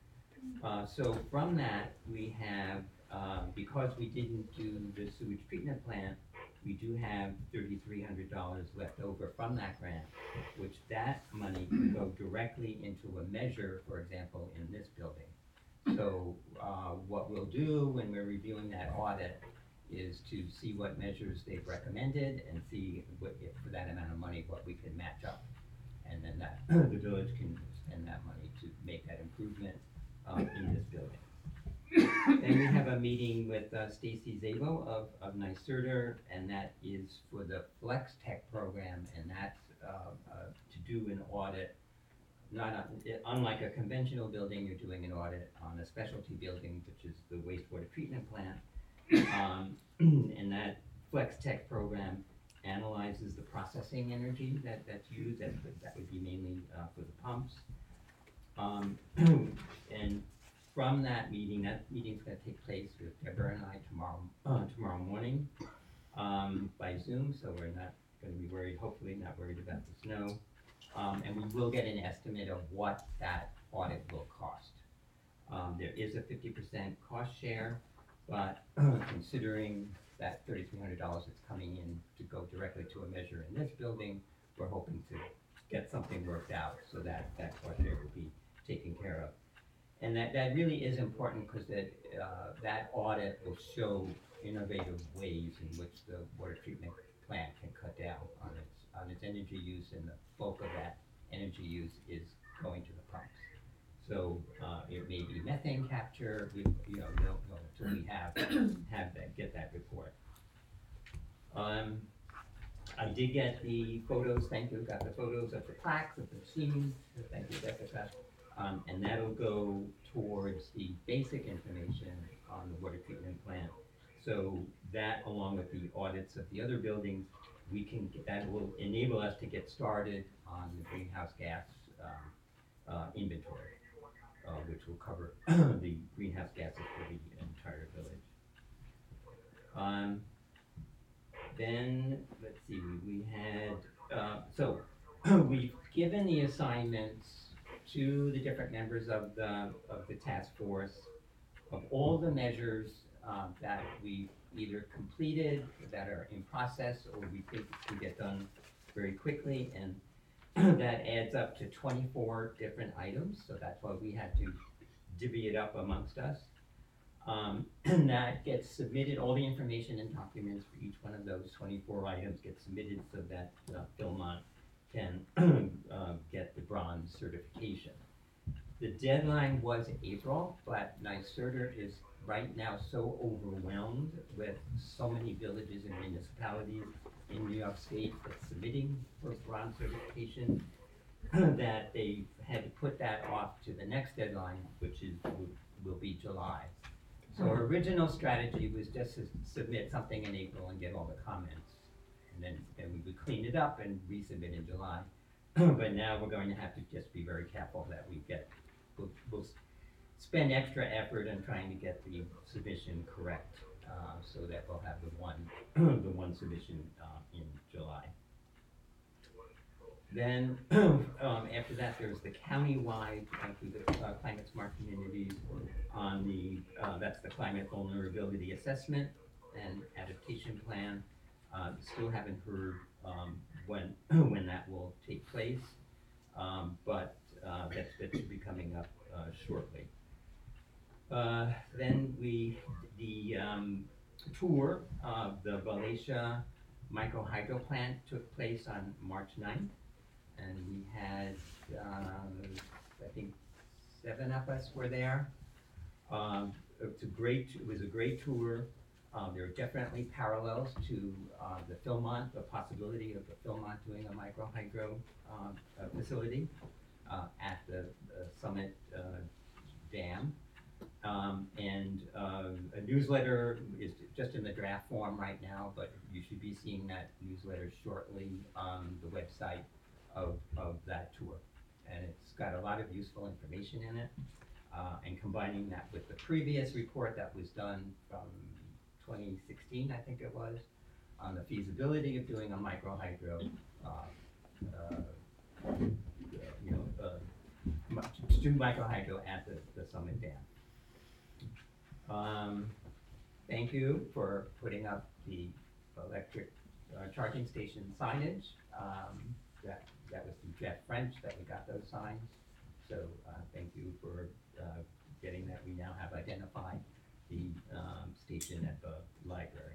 Uh, so from that, we have, uh, because we didn't do the sewage treatment plant, we do have thirty-three hundred dollars left over from that grant, which that money can go directly into a measure, for example, in this building. So uh, what we'll do when we're reviewing that audit is to see what measures they've recommended and see what, if for that amount of money, what we can match up. And then that, the village can spend that money to make that improvement uh, in this building. Then we have a meeting with uh, Stacy Zabo of, of NYSERDA, and that is for the Flex Tech program, and that's uh, uh, to do an audit. Not a, unlike a conventional building, you're doing an audit on a specialty building, which is the wastewater treatment plant. Um, and that Flex Tech program analyzes the processing energy that, that's used. That, that would be mainly uh, for the pumps. Um, and from that meeting, that meeting's gonna take place with Deborah and I tomorrow, uh, tomorrow morning. um, by Zoom, so we're not gonna be worried, hopefully not worried about the snow. Um, and we will get an estimate of what that audit will cost. Um, there is a fifty percent cost share, but considering that thirty-three hundred dollars that's coming in to go directly to a measure in this building, we're hoping to get something worked out so that that cost share will be taken care of. And that, that really is important because that, uh, that audit will show innovative ways in which the water treatment plant can cut down on its, on its energy use, and the bulk of that energy use is going to the pumps. So, uh, it may be methane capture, we, you know, we don't know until we have, have that, get that report. Um, I did get the photos, thank you, got the photos of the plaques, of the scenes, thank you, Jessica. Um, and that'll go towards the basic information on the water treatment plant. So that, along with the audits of the other buildings, we can, get- that will enable us to get started on the greenhouse gas, um, uh, inventory, uh, which will cover the greenhouse gases for the entire village. Um, then, let's see, we had, uh, so, we've given the assignments to the different members of the, of the task force of all the measures, uh, that we either completed, that are in process, or we think can get done very quickly, and that adds up to twenty-four different items, so that's why we had to divvy it up amongst us. Um, and that gets submitted, all the information and documents for each one of those twenty-four items get submitted so that uh, Philmont can uh, get the bronze certification. The deadline was April, but NYSERDA is right now so overwhelmed with so many villages and municipalities in New York State that's submitting for bronze certification that they had to put that off to the next deadline, which is, will, will be July. So our original strategy was just to submit something in April and get all the comments, and then, then we would clean it up and resubmit in July. But now we're going to have to just be very careful that we get, we'll, we'll spend extra effort in trying to get the submission correct, uh, so that we'll have the one, the one submission, uh, in July. Then, um, after that, there's the countywide, uh, through the uh, Climate Smart Communities on the, uh, that's the Climate Vulnerability Assessment and Adaptation Plan. Uh, still haven't heard, um, when, when that will take place, um, but, uh, that, that should be coming up, uh, shortly. Uh, then we, the, um, tour of the Valatia Micro Hydro Plant took place on March ninth. And we had, um, I think, seven of us were there. Um, it's a great, it was a great tour. Um, there are definitely parallels to, uh, the Philmont, the possibility of the Philmont doing a micro hydro, um, uh, facility, uh, at the, uh, Summit, uh, Dam. Um, and, uh, a newsletter is just in the draft form right now, but you should be seeing that newsletter shortly on the website of, of that tour. And it's got a lot of useful information in it, uh, and combining that with the previous report that was done from twenty sixteen, I think it was, on the feasibility of doing a micro hydro, uh, uh, you know, uh, to do micro hydro at the, the Summit Dam. Um, thank you for putting up the electric uh, charging station signage. Um, that That was through Jeff French that we got those signs. So, uh, thank you for, uh, getting that. We now have identified the, um, station at the library.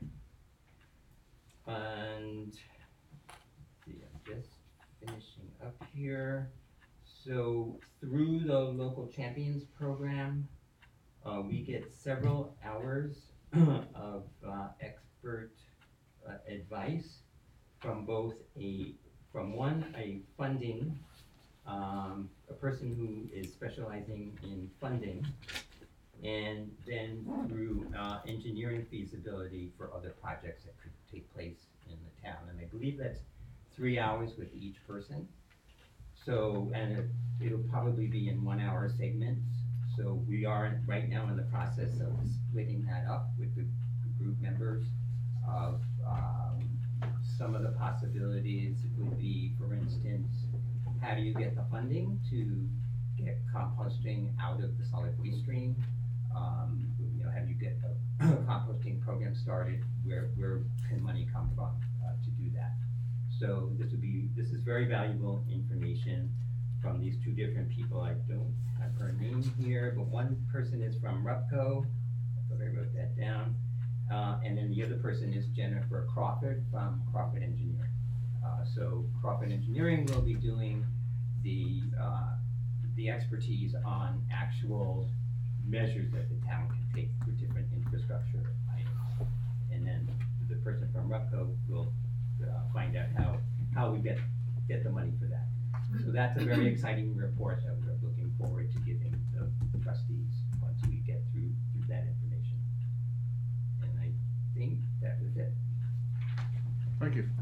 And, let's see, I'm just finishing up here. So, through the Local Champions program, uh, we get several hours of, uh, expert, uh, advice from both a From one, a funding, um, a person who is specializing in funding, and then through, uh, engineering feasibility for other projects that could take place in the town. And I believe that's three hours with each person. So, and it, it'll probably be in one hour segments. So we are right now in the process of splitting that up with the group members, of, um, some of the possibilities would be, for instance, how do you get the funding to get composting out of the solid waste stream? Um, you know, how do you get a composting program started? Where, where can money come from, uh, to do that? So this would be, this is very valuable information from these two different people. I don't have her name here, but one person is from RUPCO, I thought I wrote that down. Uh, and then the other person is Jennifer Crawford from Crawford Engineering. Uh, so Crawford Engineering will be doing the, uh, the expertise on actual measures that the town can take for different infrastructure items. And then the person from RUPCO will uh, find out how, how we get, get the money for that. So that's a very exciting report that we're looking forward to giving the trustees once we get through, through that information. And I think that was it. Thank you.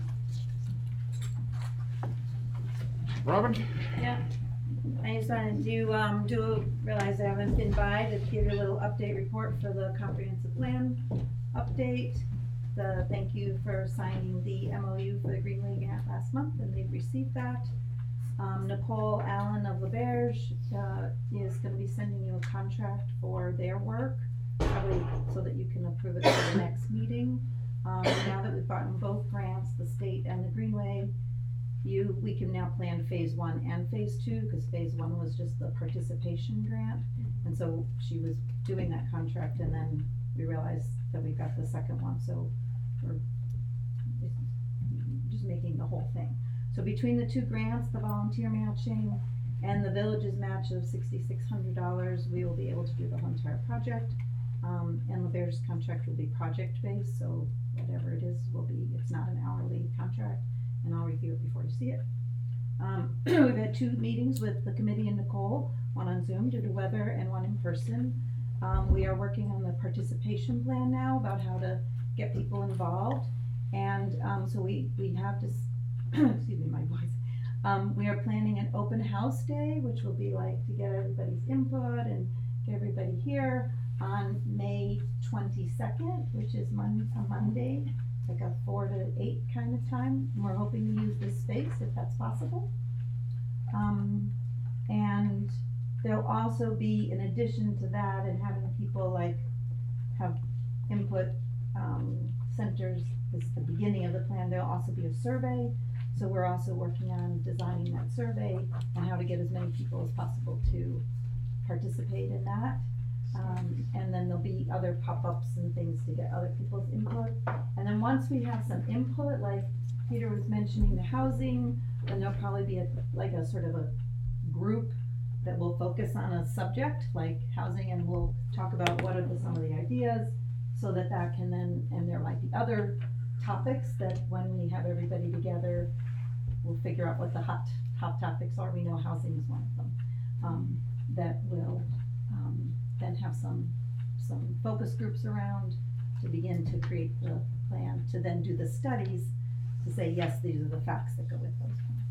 Robin? Yeah, I just wanted to, um, do, realize I haven't been by to give you a little update report for the comprehensive plan update. The, thank you for signing the M O U for the Greenway grant last month, and they've received that. Um, Nicole Allen of LaBerge, uh, is gonna be sending you a contract for their work, probably so that you can approve it for the next meeting. Um, now that we've gotten both grants, the state and the Greenway, you, we can now plan phase one and phase two, cause phase one was just the participation grant. And so she was doing that contract, and then we realized that we got the second one, so we're just making the whole thing. So between the two grants, the volunteer matching and the village's match of sixty-six hundred dollars, we will be able to do the whole entire project. Um, and LaBerge's contract will be project-based, so whatever it is will be, it's not an hourly contract, and I'll review it before you see it. Um, we've had two meetings with the committee and Nicole, one on Zoom due to weather and one in person. Um, we are working on the participation plan now about how to get people involved. And, um, so we, we have to, excuse me, my voice. Um, we are planning an open house day, which will be like to get everybody's input and get everybody here on May twenty-second, which is mon- a Monday, like a four to eight kind of time. And we're hoping to use this space if that's possible. Um, and there'll also be, in addition to that, and having people like have input um, centers is the beginning of the plan, there'll also be a survey. So we're also working on designing that survey and how to get as many people as possible to participate in that. Um, and then there'll be other pop-ups and things to get other people's input. And then once we have some input, like Peter was mentioning the housing, then there'll probably be a, like a sort of a group that will focus on a subject like housing, and we'll talk about what are the, some of the ideas, so that that can then, and there might be other topics that when we have everybody together, we'll figure out what the hot, hot topics are. We know housing is one of them. Um, that will um, then have some, some focus groups around to begin to create the plan, to then do the studies to say, yes, these are the facts that go with those plans.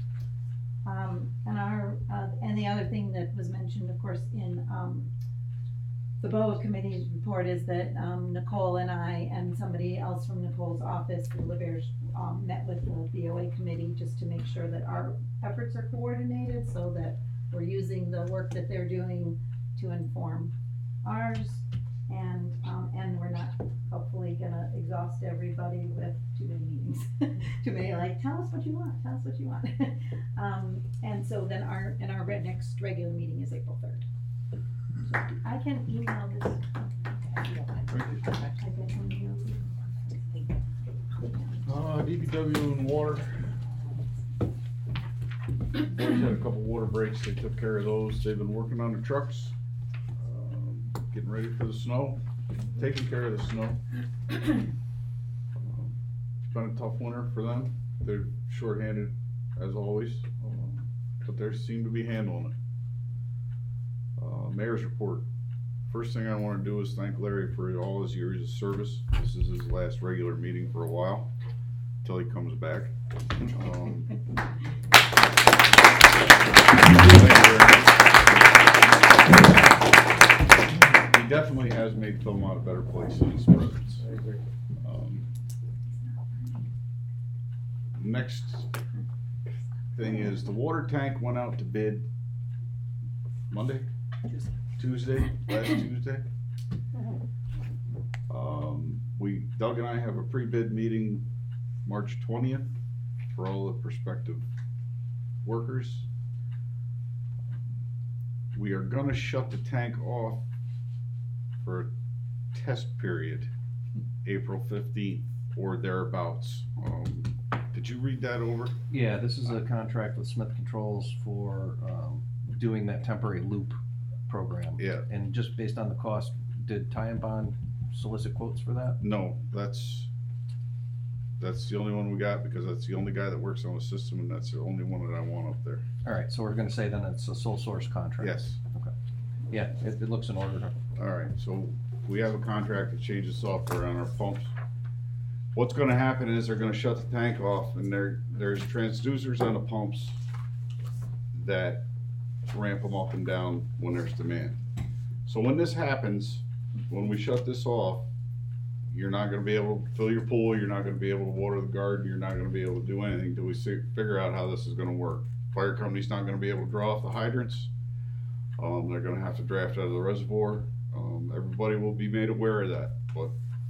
Um, and our, uh, and the other thing that was mentioned, of course, in, um, the B O A committee's report is that, um, Nicole and I and somebody else from Nicole's office, the LaBerge, um, met with the B O A committee just to make sure that our efforts are coordinated, so that we're using the work that they're doing to inform ours. And, um, and we're not hopefully gonna exhaust everybody with too many meetings. Too many, like, tell us what you want, tell us what you want. um, and so then our, and our next regular meeting is April third. So I can email this. I can email this. Uh, D P W and water. Boys had a couple water breaks, they took care of those, they've been working on the trucks, um, getting ready for the snow, taking care of the snow. Um, It's been a tough winter for them, they're shorthanded as always, um, but they seem to be handling it. Uh, mayor's report. First thing I wanna do is thank Larry for all his years of service. This is his last regular meeting for a while, until he comes back. Um, He definitely has made Philmont a better place in his presence. Um, next thing is the water tank went out to bid Monday? Tuesday, last Tuesday. Um, we, Doug and I have a pre-bid meeting March twentieth for all the prospective workers. We are gonna shut the tank off for a test period, April fifteenth or thereabouts. Um, did you read that over? Yeah, this is a contract with Smith Controls for, um, doing that temporary loop program. Yeah. And just based on the cost, did Ty and Bond solicit quotes for that? No, that's, that's the only one we got because that's the only guy that works on the system and that's the only one that I want up there. All right, so we're gonna say then it's a sole source contract? Yes. Okay. Yeah, it, it looks in order. All right, so we have a contract to change the software on our pumps. What's gonna happen is they're gonna shut the tank off and there, there's transducers on the pumps that ramp them up and down when there's demand. So when this happens, when we shut this off, you're not gonna be able to fill your pool, you're not gonna be able to water the garden, you're not gonna be able to do anything until we see, figure out how this is gonna work. Fire company's not gonna be able to draw off the hydrants. Um, they're gonna have to draft out of the reservoir. Um, everybody will be made aware of that, but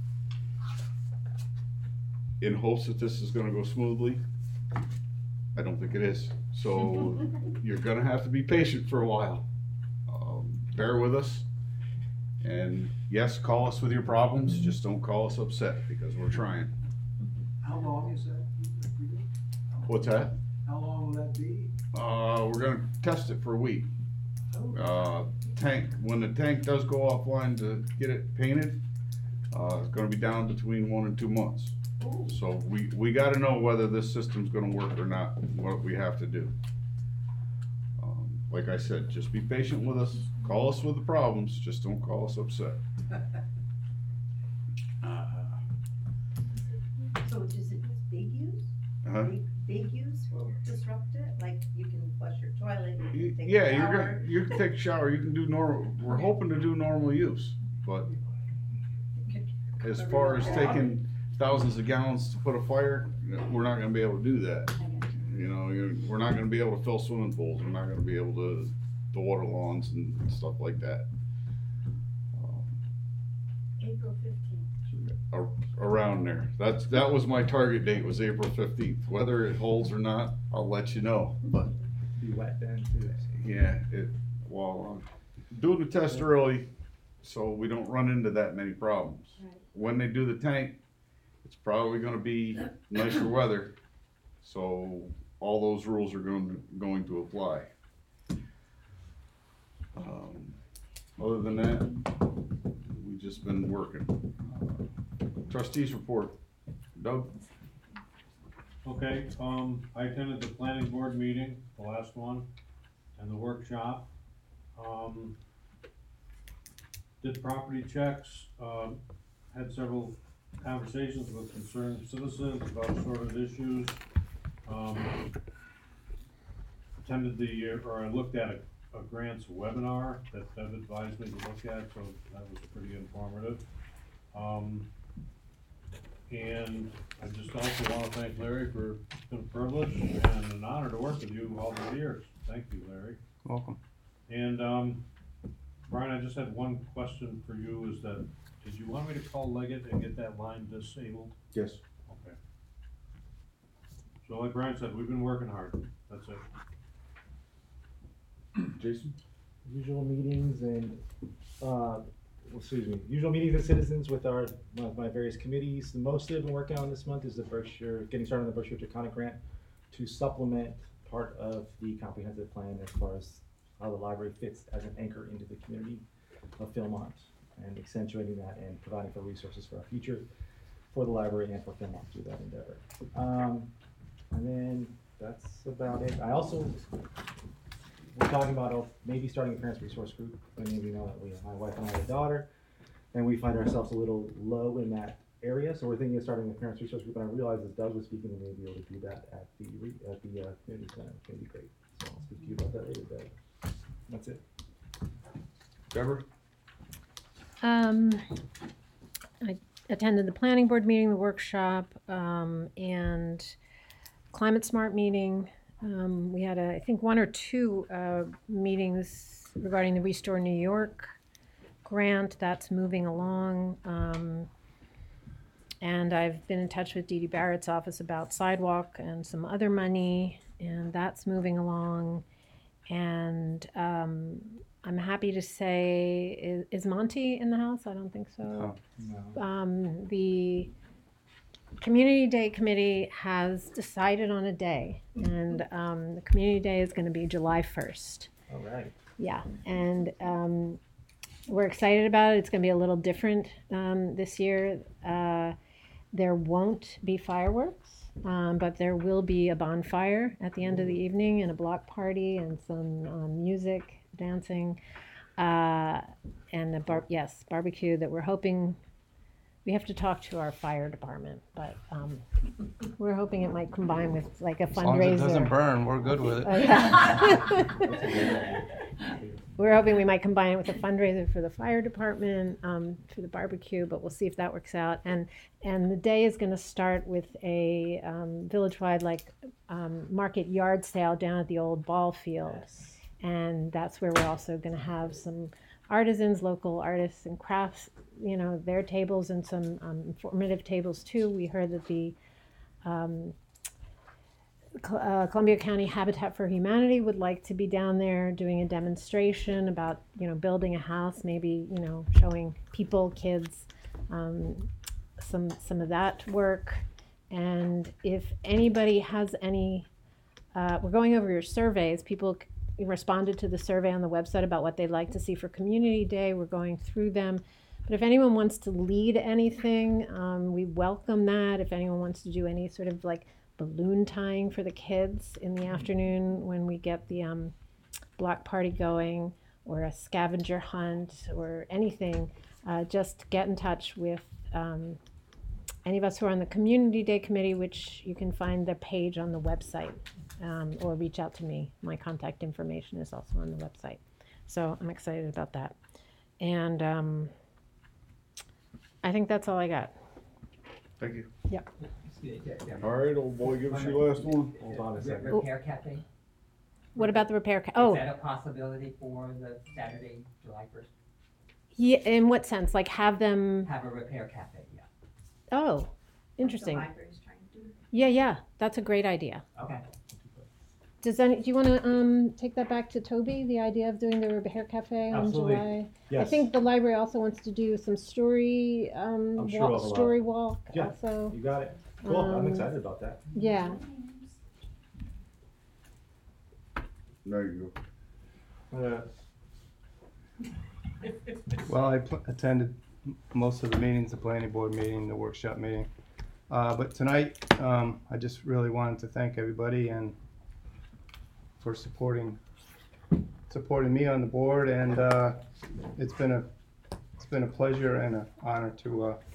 in hopes that this is gonna go smoothly, I don't think it is. So you're gonna have to be patient for a while. Um, bear with us. And yes, call us with your problems, just don't call us upset because we're trying. How long is that? What's that? How long will that be? Uh, we're gonna test it for a week. Uh, tank, when the tank does go offline to get it painted, uh, it's gonna be down between one and two months. So we, we gotta know whether this system's gonna work or not, what we have to do. Um, Like I said, just be patient with us, call us with the problems, just don't call us upset. So does it, does big use? Uh-huh. Big, big use will disrupt it? Like you can flush your toilet, you can take a Yeah, you're shower? gonna, you can take a shower, you can do normal, we're hoping to do normal use, but as far as taking thousands of gallons to put a fire, we're not gonna be able to do that. You know, you're, we're not gonna be able to fill swimming pools, we're not gonna be able to, to water lawns and stuff like that. April fifteenth. Ar- Around there, that's, that was my target date, was April fifteenth, whether it holds or not, I'll let you know, but. Be wet then too. Yeah, it, well, I'm doing the test early, so we don't run into that many problems. Right. When they do the tank, it's probably gonna be nicer weather, so all those rules are going, going to apply. Um, Other than that, we've just been working. Trustees report, Doug? Okay, um, I attended the planning board meeting, the last one, and the workshop. Um, did property checks, um, had several conversations with concerned citizens about assorted issues. Um, attended the, or I looked at a, a grants webinar that Deb advised me to look at, so that was pretty informative. Um, and I just also wanna thank Larry for, it's been a privilege and an honor to work with you all these years. Thank you, Larry. Welcome. And, um, Brian, I just had one question for you, is that, did you want me to call Leggett and get that line disabled? Yes. Okay. So like Brian said, we've been working hard, that's it. Jason? Usual meetings and, uh, excuse me, usual meetings and citizens with our, my, my various committees. The most I've been working on this month is the Berkshire, getting started on the Berkshire Taconic grant to supplement part of the comprehensive plan as far as how the library fits as an anchor into the community of Philmont, and accentuating that and providing for resources for our future for the library and for Philmont through that endeavor. Um, and then that's about it. I also, we're talking about uh, maybe starting a parents resource group. Many of you know that we, my wife and I have a daughter, and we find ourselves a little low in that area. So we're thinking of starting a parents resource group. And I realize as Doug was speaking, we may be able to do that at the re, at the uh, community center. It's gonna be great. So I'll speak to you about that later, Doug. That's it. Deborah? Um, I attended the planning board meeting, the workshop, um, and Climate Smart meeting. Um, we had, a, I think, one or two uh, meetings regarding the Restore New York grant. That's moving along. Um, and I've been in touch with Dee Dee Barrett's office about sidewalk and some other money, and that's moving along. And um, I'm happy to say, is, is Monty in the house? I don't think so. No. Um, the Community Day Committee has decided on a day, and um, the Community Day is going to be July first. All right. Yeah, and um, we're excited about it. It's going to be a little different um, this year. Uh, there won't be fireworks, um, but there will be a bonfire at the end of the evening and a block party and some um, music, dancing, uh, and the bar- yes, barbecue that we're hoping. We have to talk to our fire department, but um, we're hoping it might combine with like a As long as fundraiser. it doesn't burn, we're good with it. Oh, yeah. We're hoping we might combine it with a fundraiser for the fire department, um, for the barbecue, but we'll see if that works out. And and the day is going to start with a um, village-wide like um, market yard sale down at the old ball field, Yes. and that's where we're also going to have some artisans, local artists and crafts, you know, their tables and some um, informative tables too. We heard that the um, Col- uh, Columbia County Habitat for Humanity would like to be down there doing a demonstration about, you know, building a house, maybe, you know, showing people, kids, um, some some of that work. And if anybody has any, uh, we're going over your surveys. People c- responded to the survey on the website about what they'd like to see for Community Day. We're going through them. But if anyone wants to lead anything, um, we welcome that. If anyone wants to do any sort of like balloon tying for the kids in the afternoon when we get the um, block party going, or a scavenger hunt or anything, uh, just get in touch with um, any of us who are on the Community Day Committee, which you can find the page on the website, um, or reach out to me. My contact information is also on the website. So I'm excited about that. And um, I think that's all I got. Thank you. Yep. All right, old boy, give us your last one. Hold on a Re- second. Repair cafe? What about the repair? Ca- oh, Is that a possibility for the Saturday, July first? yeah. In what sense? Like have them? Have a repair cafe, yeah. Oh, interesting. The library's trying to do. Yeah, yeah. That's a great idea. Okay. Does any, do you want to um, take that back to Toby? The idea of doing the repair cafe on Absolutely. July. Yes. I think the library also wants to do some story um, I'm sure walk, we'll allow story it. walk. Yeah. Also, You got it. Cool. I'm Um, excited about that. yeah. There you Uh, Well, I pl- attended m- most of the meetings, the planning board meeting, the workshop meeting. Uh, but tonight, um, I just really wanted to thank everybody and for supporting, supporting me on the board, and, uh, it's been a, it's been a pleasure and an honor to, uh,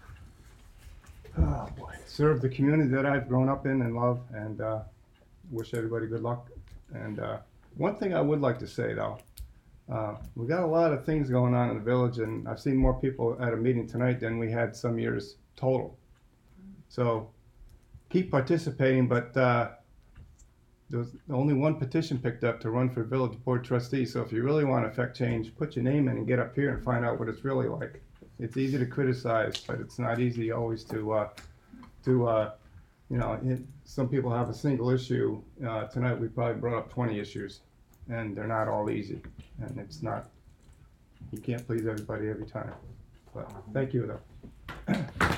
oh boy, serve the community that I've grown up in and love, and, uh, wish everybody good luck. And, uh, one thing I would like to say though, uh, we got a lot of things going on in the village, and I've seen more people at a meeting tonight than we had some years total. So keep participating, but uh, there was only one petition picked up to run for village board trustee. So if you really want to affect change, put your name in and get up here and find out what it's really like. It's easy to criticize, but it's not easy always to, uh, to uh, you know, it, some people have a single issue. Uh, tonight we probably brought up twenty issues, and they're not all easy, and it's not, you can't please everybody every time. But thank you though.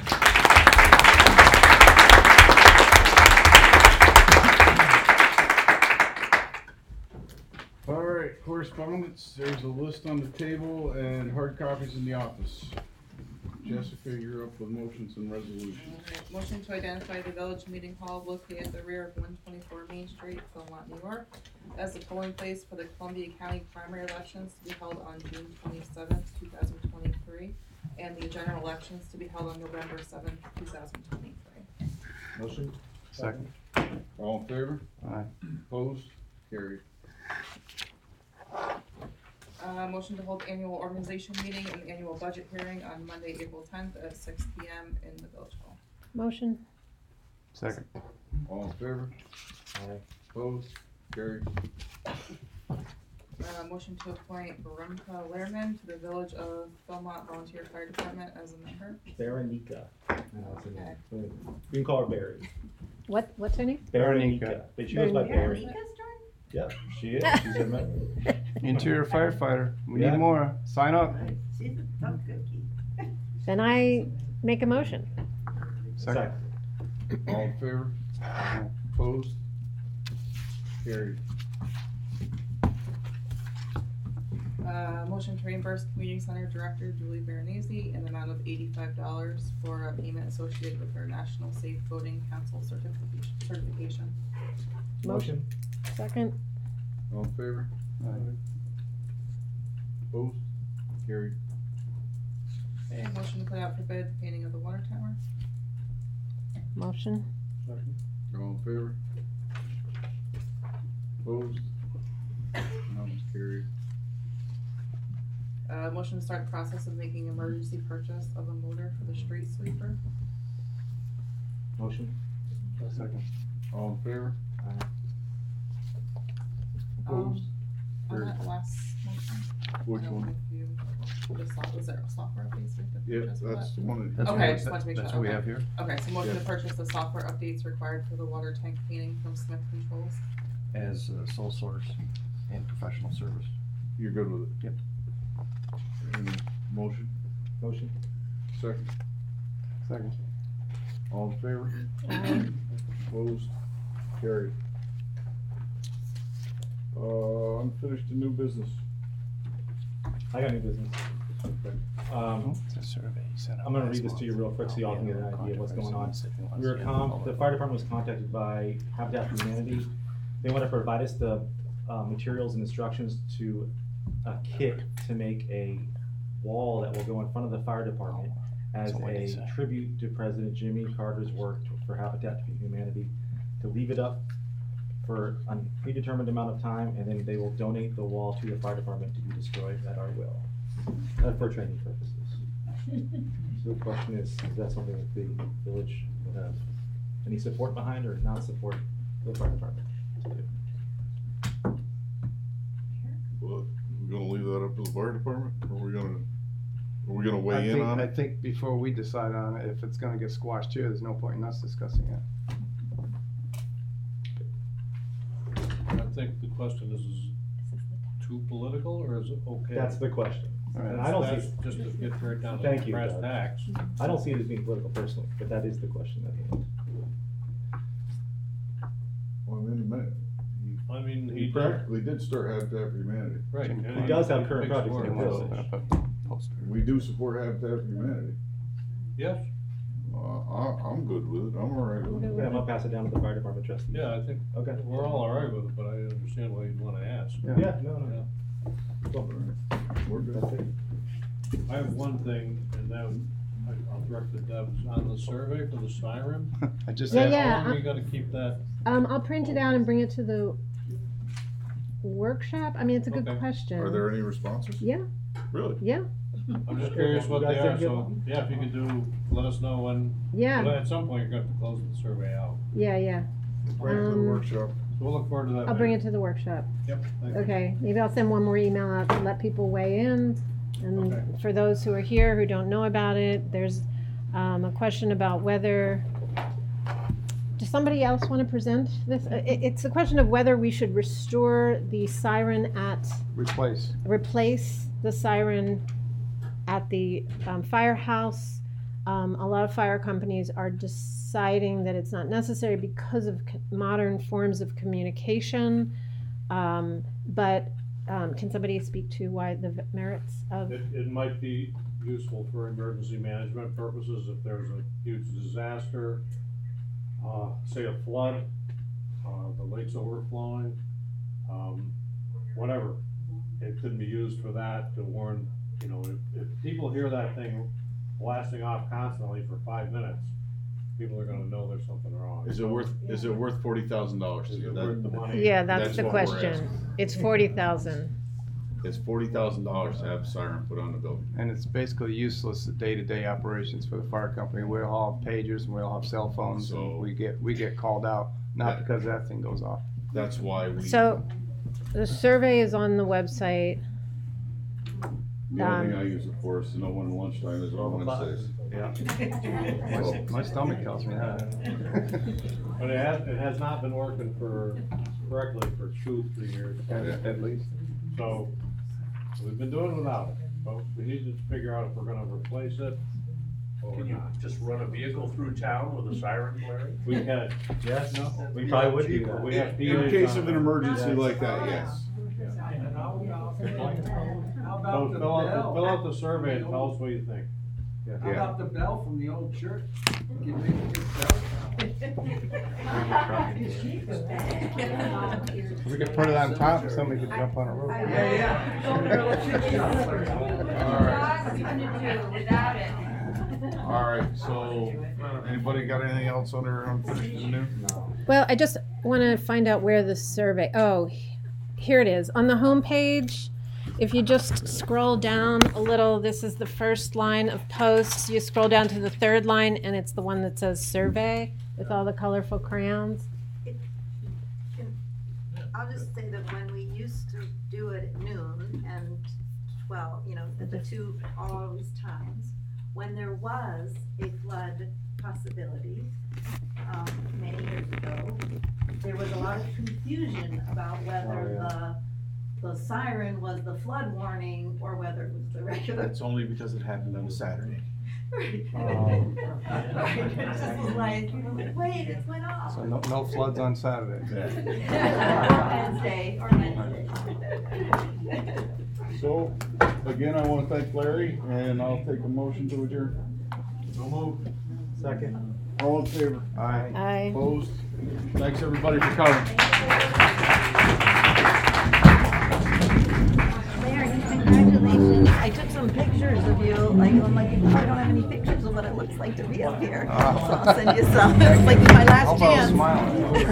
All right, correspondence, there's a list on the table and hard copies in the office. Jessica, you're up with motions and resolutions. Alright, motion to identify the village meeting hall located at the rear of one twenty-four Main Street, Philmont, New York, as the polling place for the Columbia County primary elections to be held on June twenty-seventh, two thousand twenty-three, and the general elections to be held on November seventh, two thousand twenty-three. Motion? Second. All in favor? Aye. Opposed? Carried. Uh, motion to hold annual organization meeting and annual budget hearing on Monday, April tenth at six P M in the village hall. Motion. Second. All in favor? Aye. Opposed? Carried. Uh, motion to appoint Veronica Lehrman to the Village of Belmont Volunteer Fire Department as a member. Veronica. No, it's a name. You can call her Barry. What, what's her name? Veronica. But she goes by Barry. Veronica's Yep, she is. She's a member. Interior firefighter, we Yeah. need more, sign up. She's a tough cookie. Then I make a motion. Second. All in favor? Opposed? Carried. Uh, motion to reimburse Community Center Director Julie Veronese in the amount of eighty-five dollars for a payment associated with her National Safe Voting Council certification. certification. Motion. Second. All in favor? Opposed? Carried. Okay, motion to put out for bid the painting of the water tower. Motion. Second. All in favor? Opposed? That was carried. Uh, motion to start the process of making emergency purchase of a motor for the street sweeper. Motion. Second. All in favor? Aye. Opposed? On Carried. that last motion. Which I don't know one? if you, the soft, was there a software updates we have to Yeah, purchase for that's that? the one. That's Okay, what- just wanted to make sure. That's what we okay. have here. Okay, so motion to Yeah. purchase the software updates required for the water tank cleaning from Smith Controls. As a sole source and professional service. You're good with it? Yep. Any motion? Motion. Second. Second. All in favor? Aye. Opposed? Carried. Uh, unfinished and new business. I got new business. Um, It's a survey he sent out I'm gonna last read this to you month. real quick so y'all can get an idea of what's going on. Said he wants We were to com- follow the up. fire department was contacted by Habitat for Humanity. They want to provide us the, uh, materials and instructions to, a kit to make a wall that will go in front of the fire department as So what did he a say? tribute to President Jimmy Carter's work for Habitat for Humanity, to leave it up for a predetermined amount of time, and then they will donate the wall to the fire department to be destroyed at our will, uh, for training purposes. So the question is, is that something that the village would have any support behind or not support the fire department to do? Well, we're gonna leave that up to the fire department, or are we gonna, are we gonna I weigh in think, on I it? think before we decide on it, if it's gonna get squashed here, there's no point in us discussing it. I think the question is, is it too political or is it okay? That's the question. All right. And I don't That's see, just to get right down to Thank the you, brass Doug. tacks. I don't see it as being political personally, but that is the question at hand. Well, in a minute. I mean, He he did, practically did start Habitat for Humanity. right. and He does have current big projects support in of the the village. village. Poster. We do support Habitat for Humanity. Yes, Uh, I, I'm good with it, I'm all right with it. Yeah, I'm gonna pass it down to the fire department trustees. yeah, I think Okay. we're all all right with it, but I understand why you'd wanna ask. Yeah, no, no. All right. We're That's good. it. I have one thing, and that, I- I'll direct the Debs on the survey for the siren. I just Yeah, asked, yeah. How long are you gonna keep that? Um, I'll print it out and bring it to the workshop. I mean, it's a good Okay. question. Are there any responses? Yeah, Really? yeah, I'm just curious what You they guys are, didn't get so, one? yeah, if you could do, let us know when, yeah, well, at some point, you're gonna have to close the survey out. yeah, yeah. Bring it to the Um, workshop. So we'll look forward to that. I'll bring it later. to the workshop. Yep, thank you. Okay, maybe I'll send one more email out to let people weigh in. And Okay. for those who are here who don't know about it, there's um, a question about whether, does somebody else want to present this? Uh, It, it's a question of whether we should restore the siren at, replace. replace the siren at the um, firehouse. Um, a lot of fire companies are deciding that it's not necessary because of co- modern forms of communication. Um, but um, can somebody speak to why the v- merits of? It, it might be useful for emergency management purposes if there's a huge disaster, uh, say a flood, uh, the lake's overflowing, um, whatever. It could be used for that to warn, you know, if, if people hear that thing blasting off constantly for five minutes, people are gonna know there's something wrong. Is it So, worth, is it worth forty thousand dollars to Is you? it That- worth the money? Yeah, that's That's the what we're question. asking. It's forty thousand. It's forty thousand dollars to have a siren put on the building. And it's basically useless to day-to-day operations for the fire company. We all have pagers and we all have cell phones, So- and we get, we get called out, not That- because that thing goes off. That's why we. So, the survey is on the website. The only thing um, I use it for is to know when lunchtime is on Wednesdays. My, my stomach tells me that. But it has, it has not been working for, correctly for two, three years. At, at least. So, we've been doing without it, but we need to figure out if we're gonna replace it or Can you not. just run a vehicle through town with a siren blaring? We can, Yes, no, we probably would do that. we have. In P As case on of an it. emergency like that, yes. So fill out, the- fill out the survey and tell us what you think. How about the bell from the old church? Can you make a good bell? We could put it on top, and somebody could jump on a rope. Yeah, Alright, so, anybody got anything else under unfinished and new? Well, I just want to find out where the survey, oh, h- here it is. On the homepage, if you just scroll down a little, this is the first line of posts. You scroll down to the third line, and it's the one that says survey with all the colorful crayons. I'll just say that when we used to do it at noon and twelve, you know, at the two always times, when there was a flood possibility, um, many years ago, there was a lot of confusion about whether the, the siren was the flood warning or whether it was the regular. That's only because it happened on a Saturday. Right. Um, Right, it's just like, wait, it went off. So no, no floods on Saturday. Wednesday or Wednesday. So, again, I wanna thank Larry, and I'll take a motion to adjourn. So moved. Second. All in favor? Aye. Aye. Opposed? Thanks, everybody, for coming. Larry, congratulations. I took some pictures of you, like, I'm like, you probably don't have any pictures of what it looks like to be up here. So I'll send you some. It's like my How last about chance. smiling?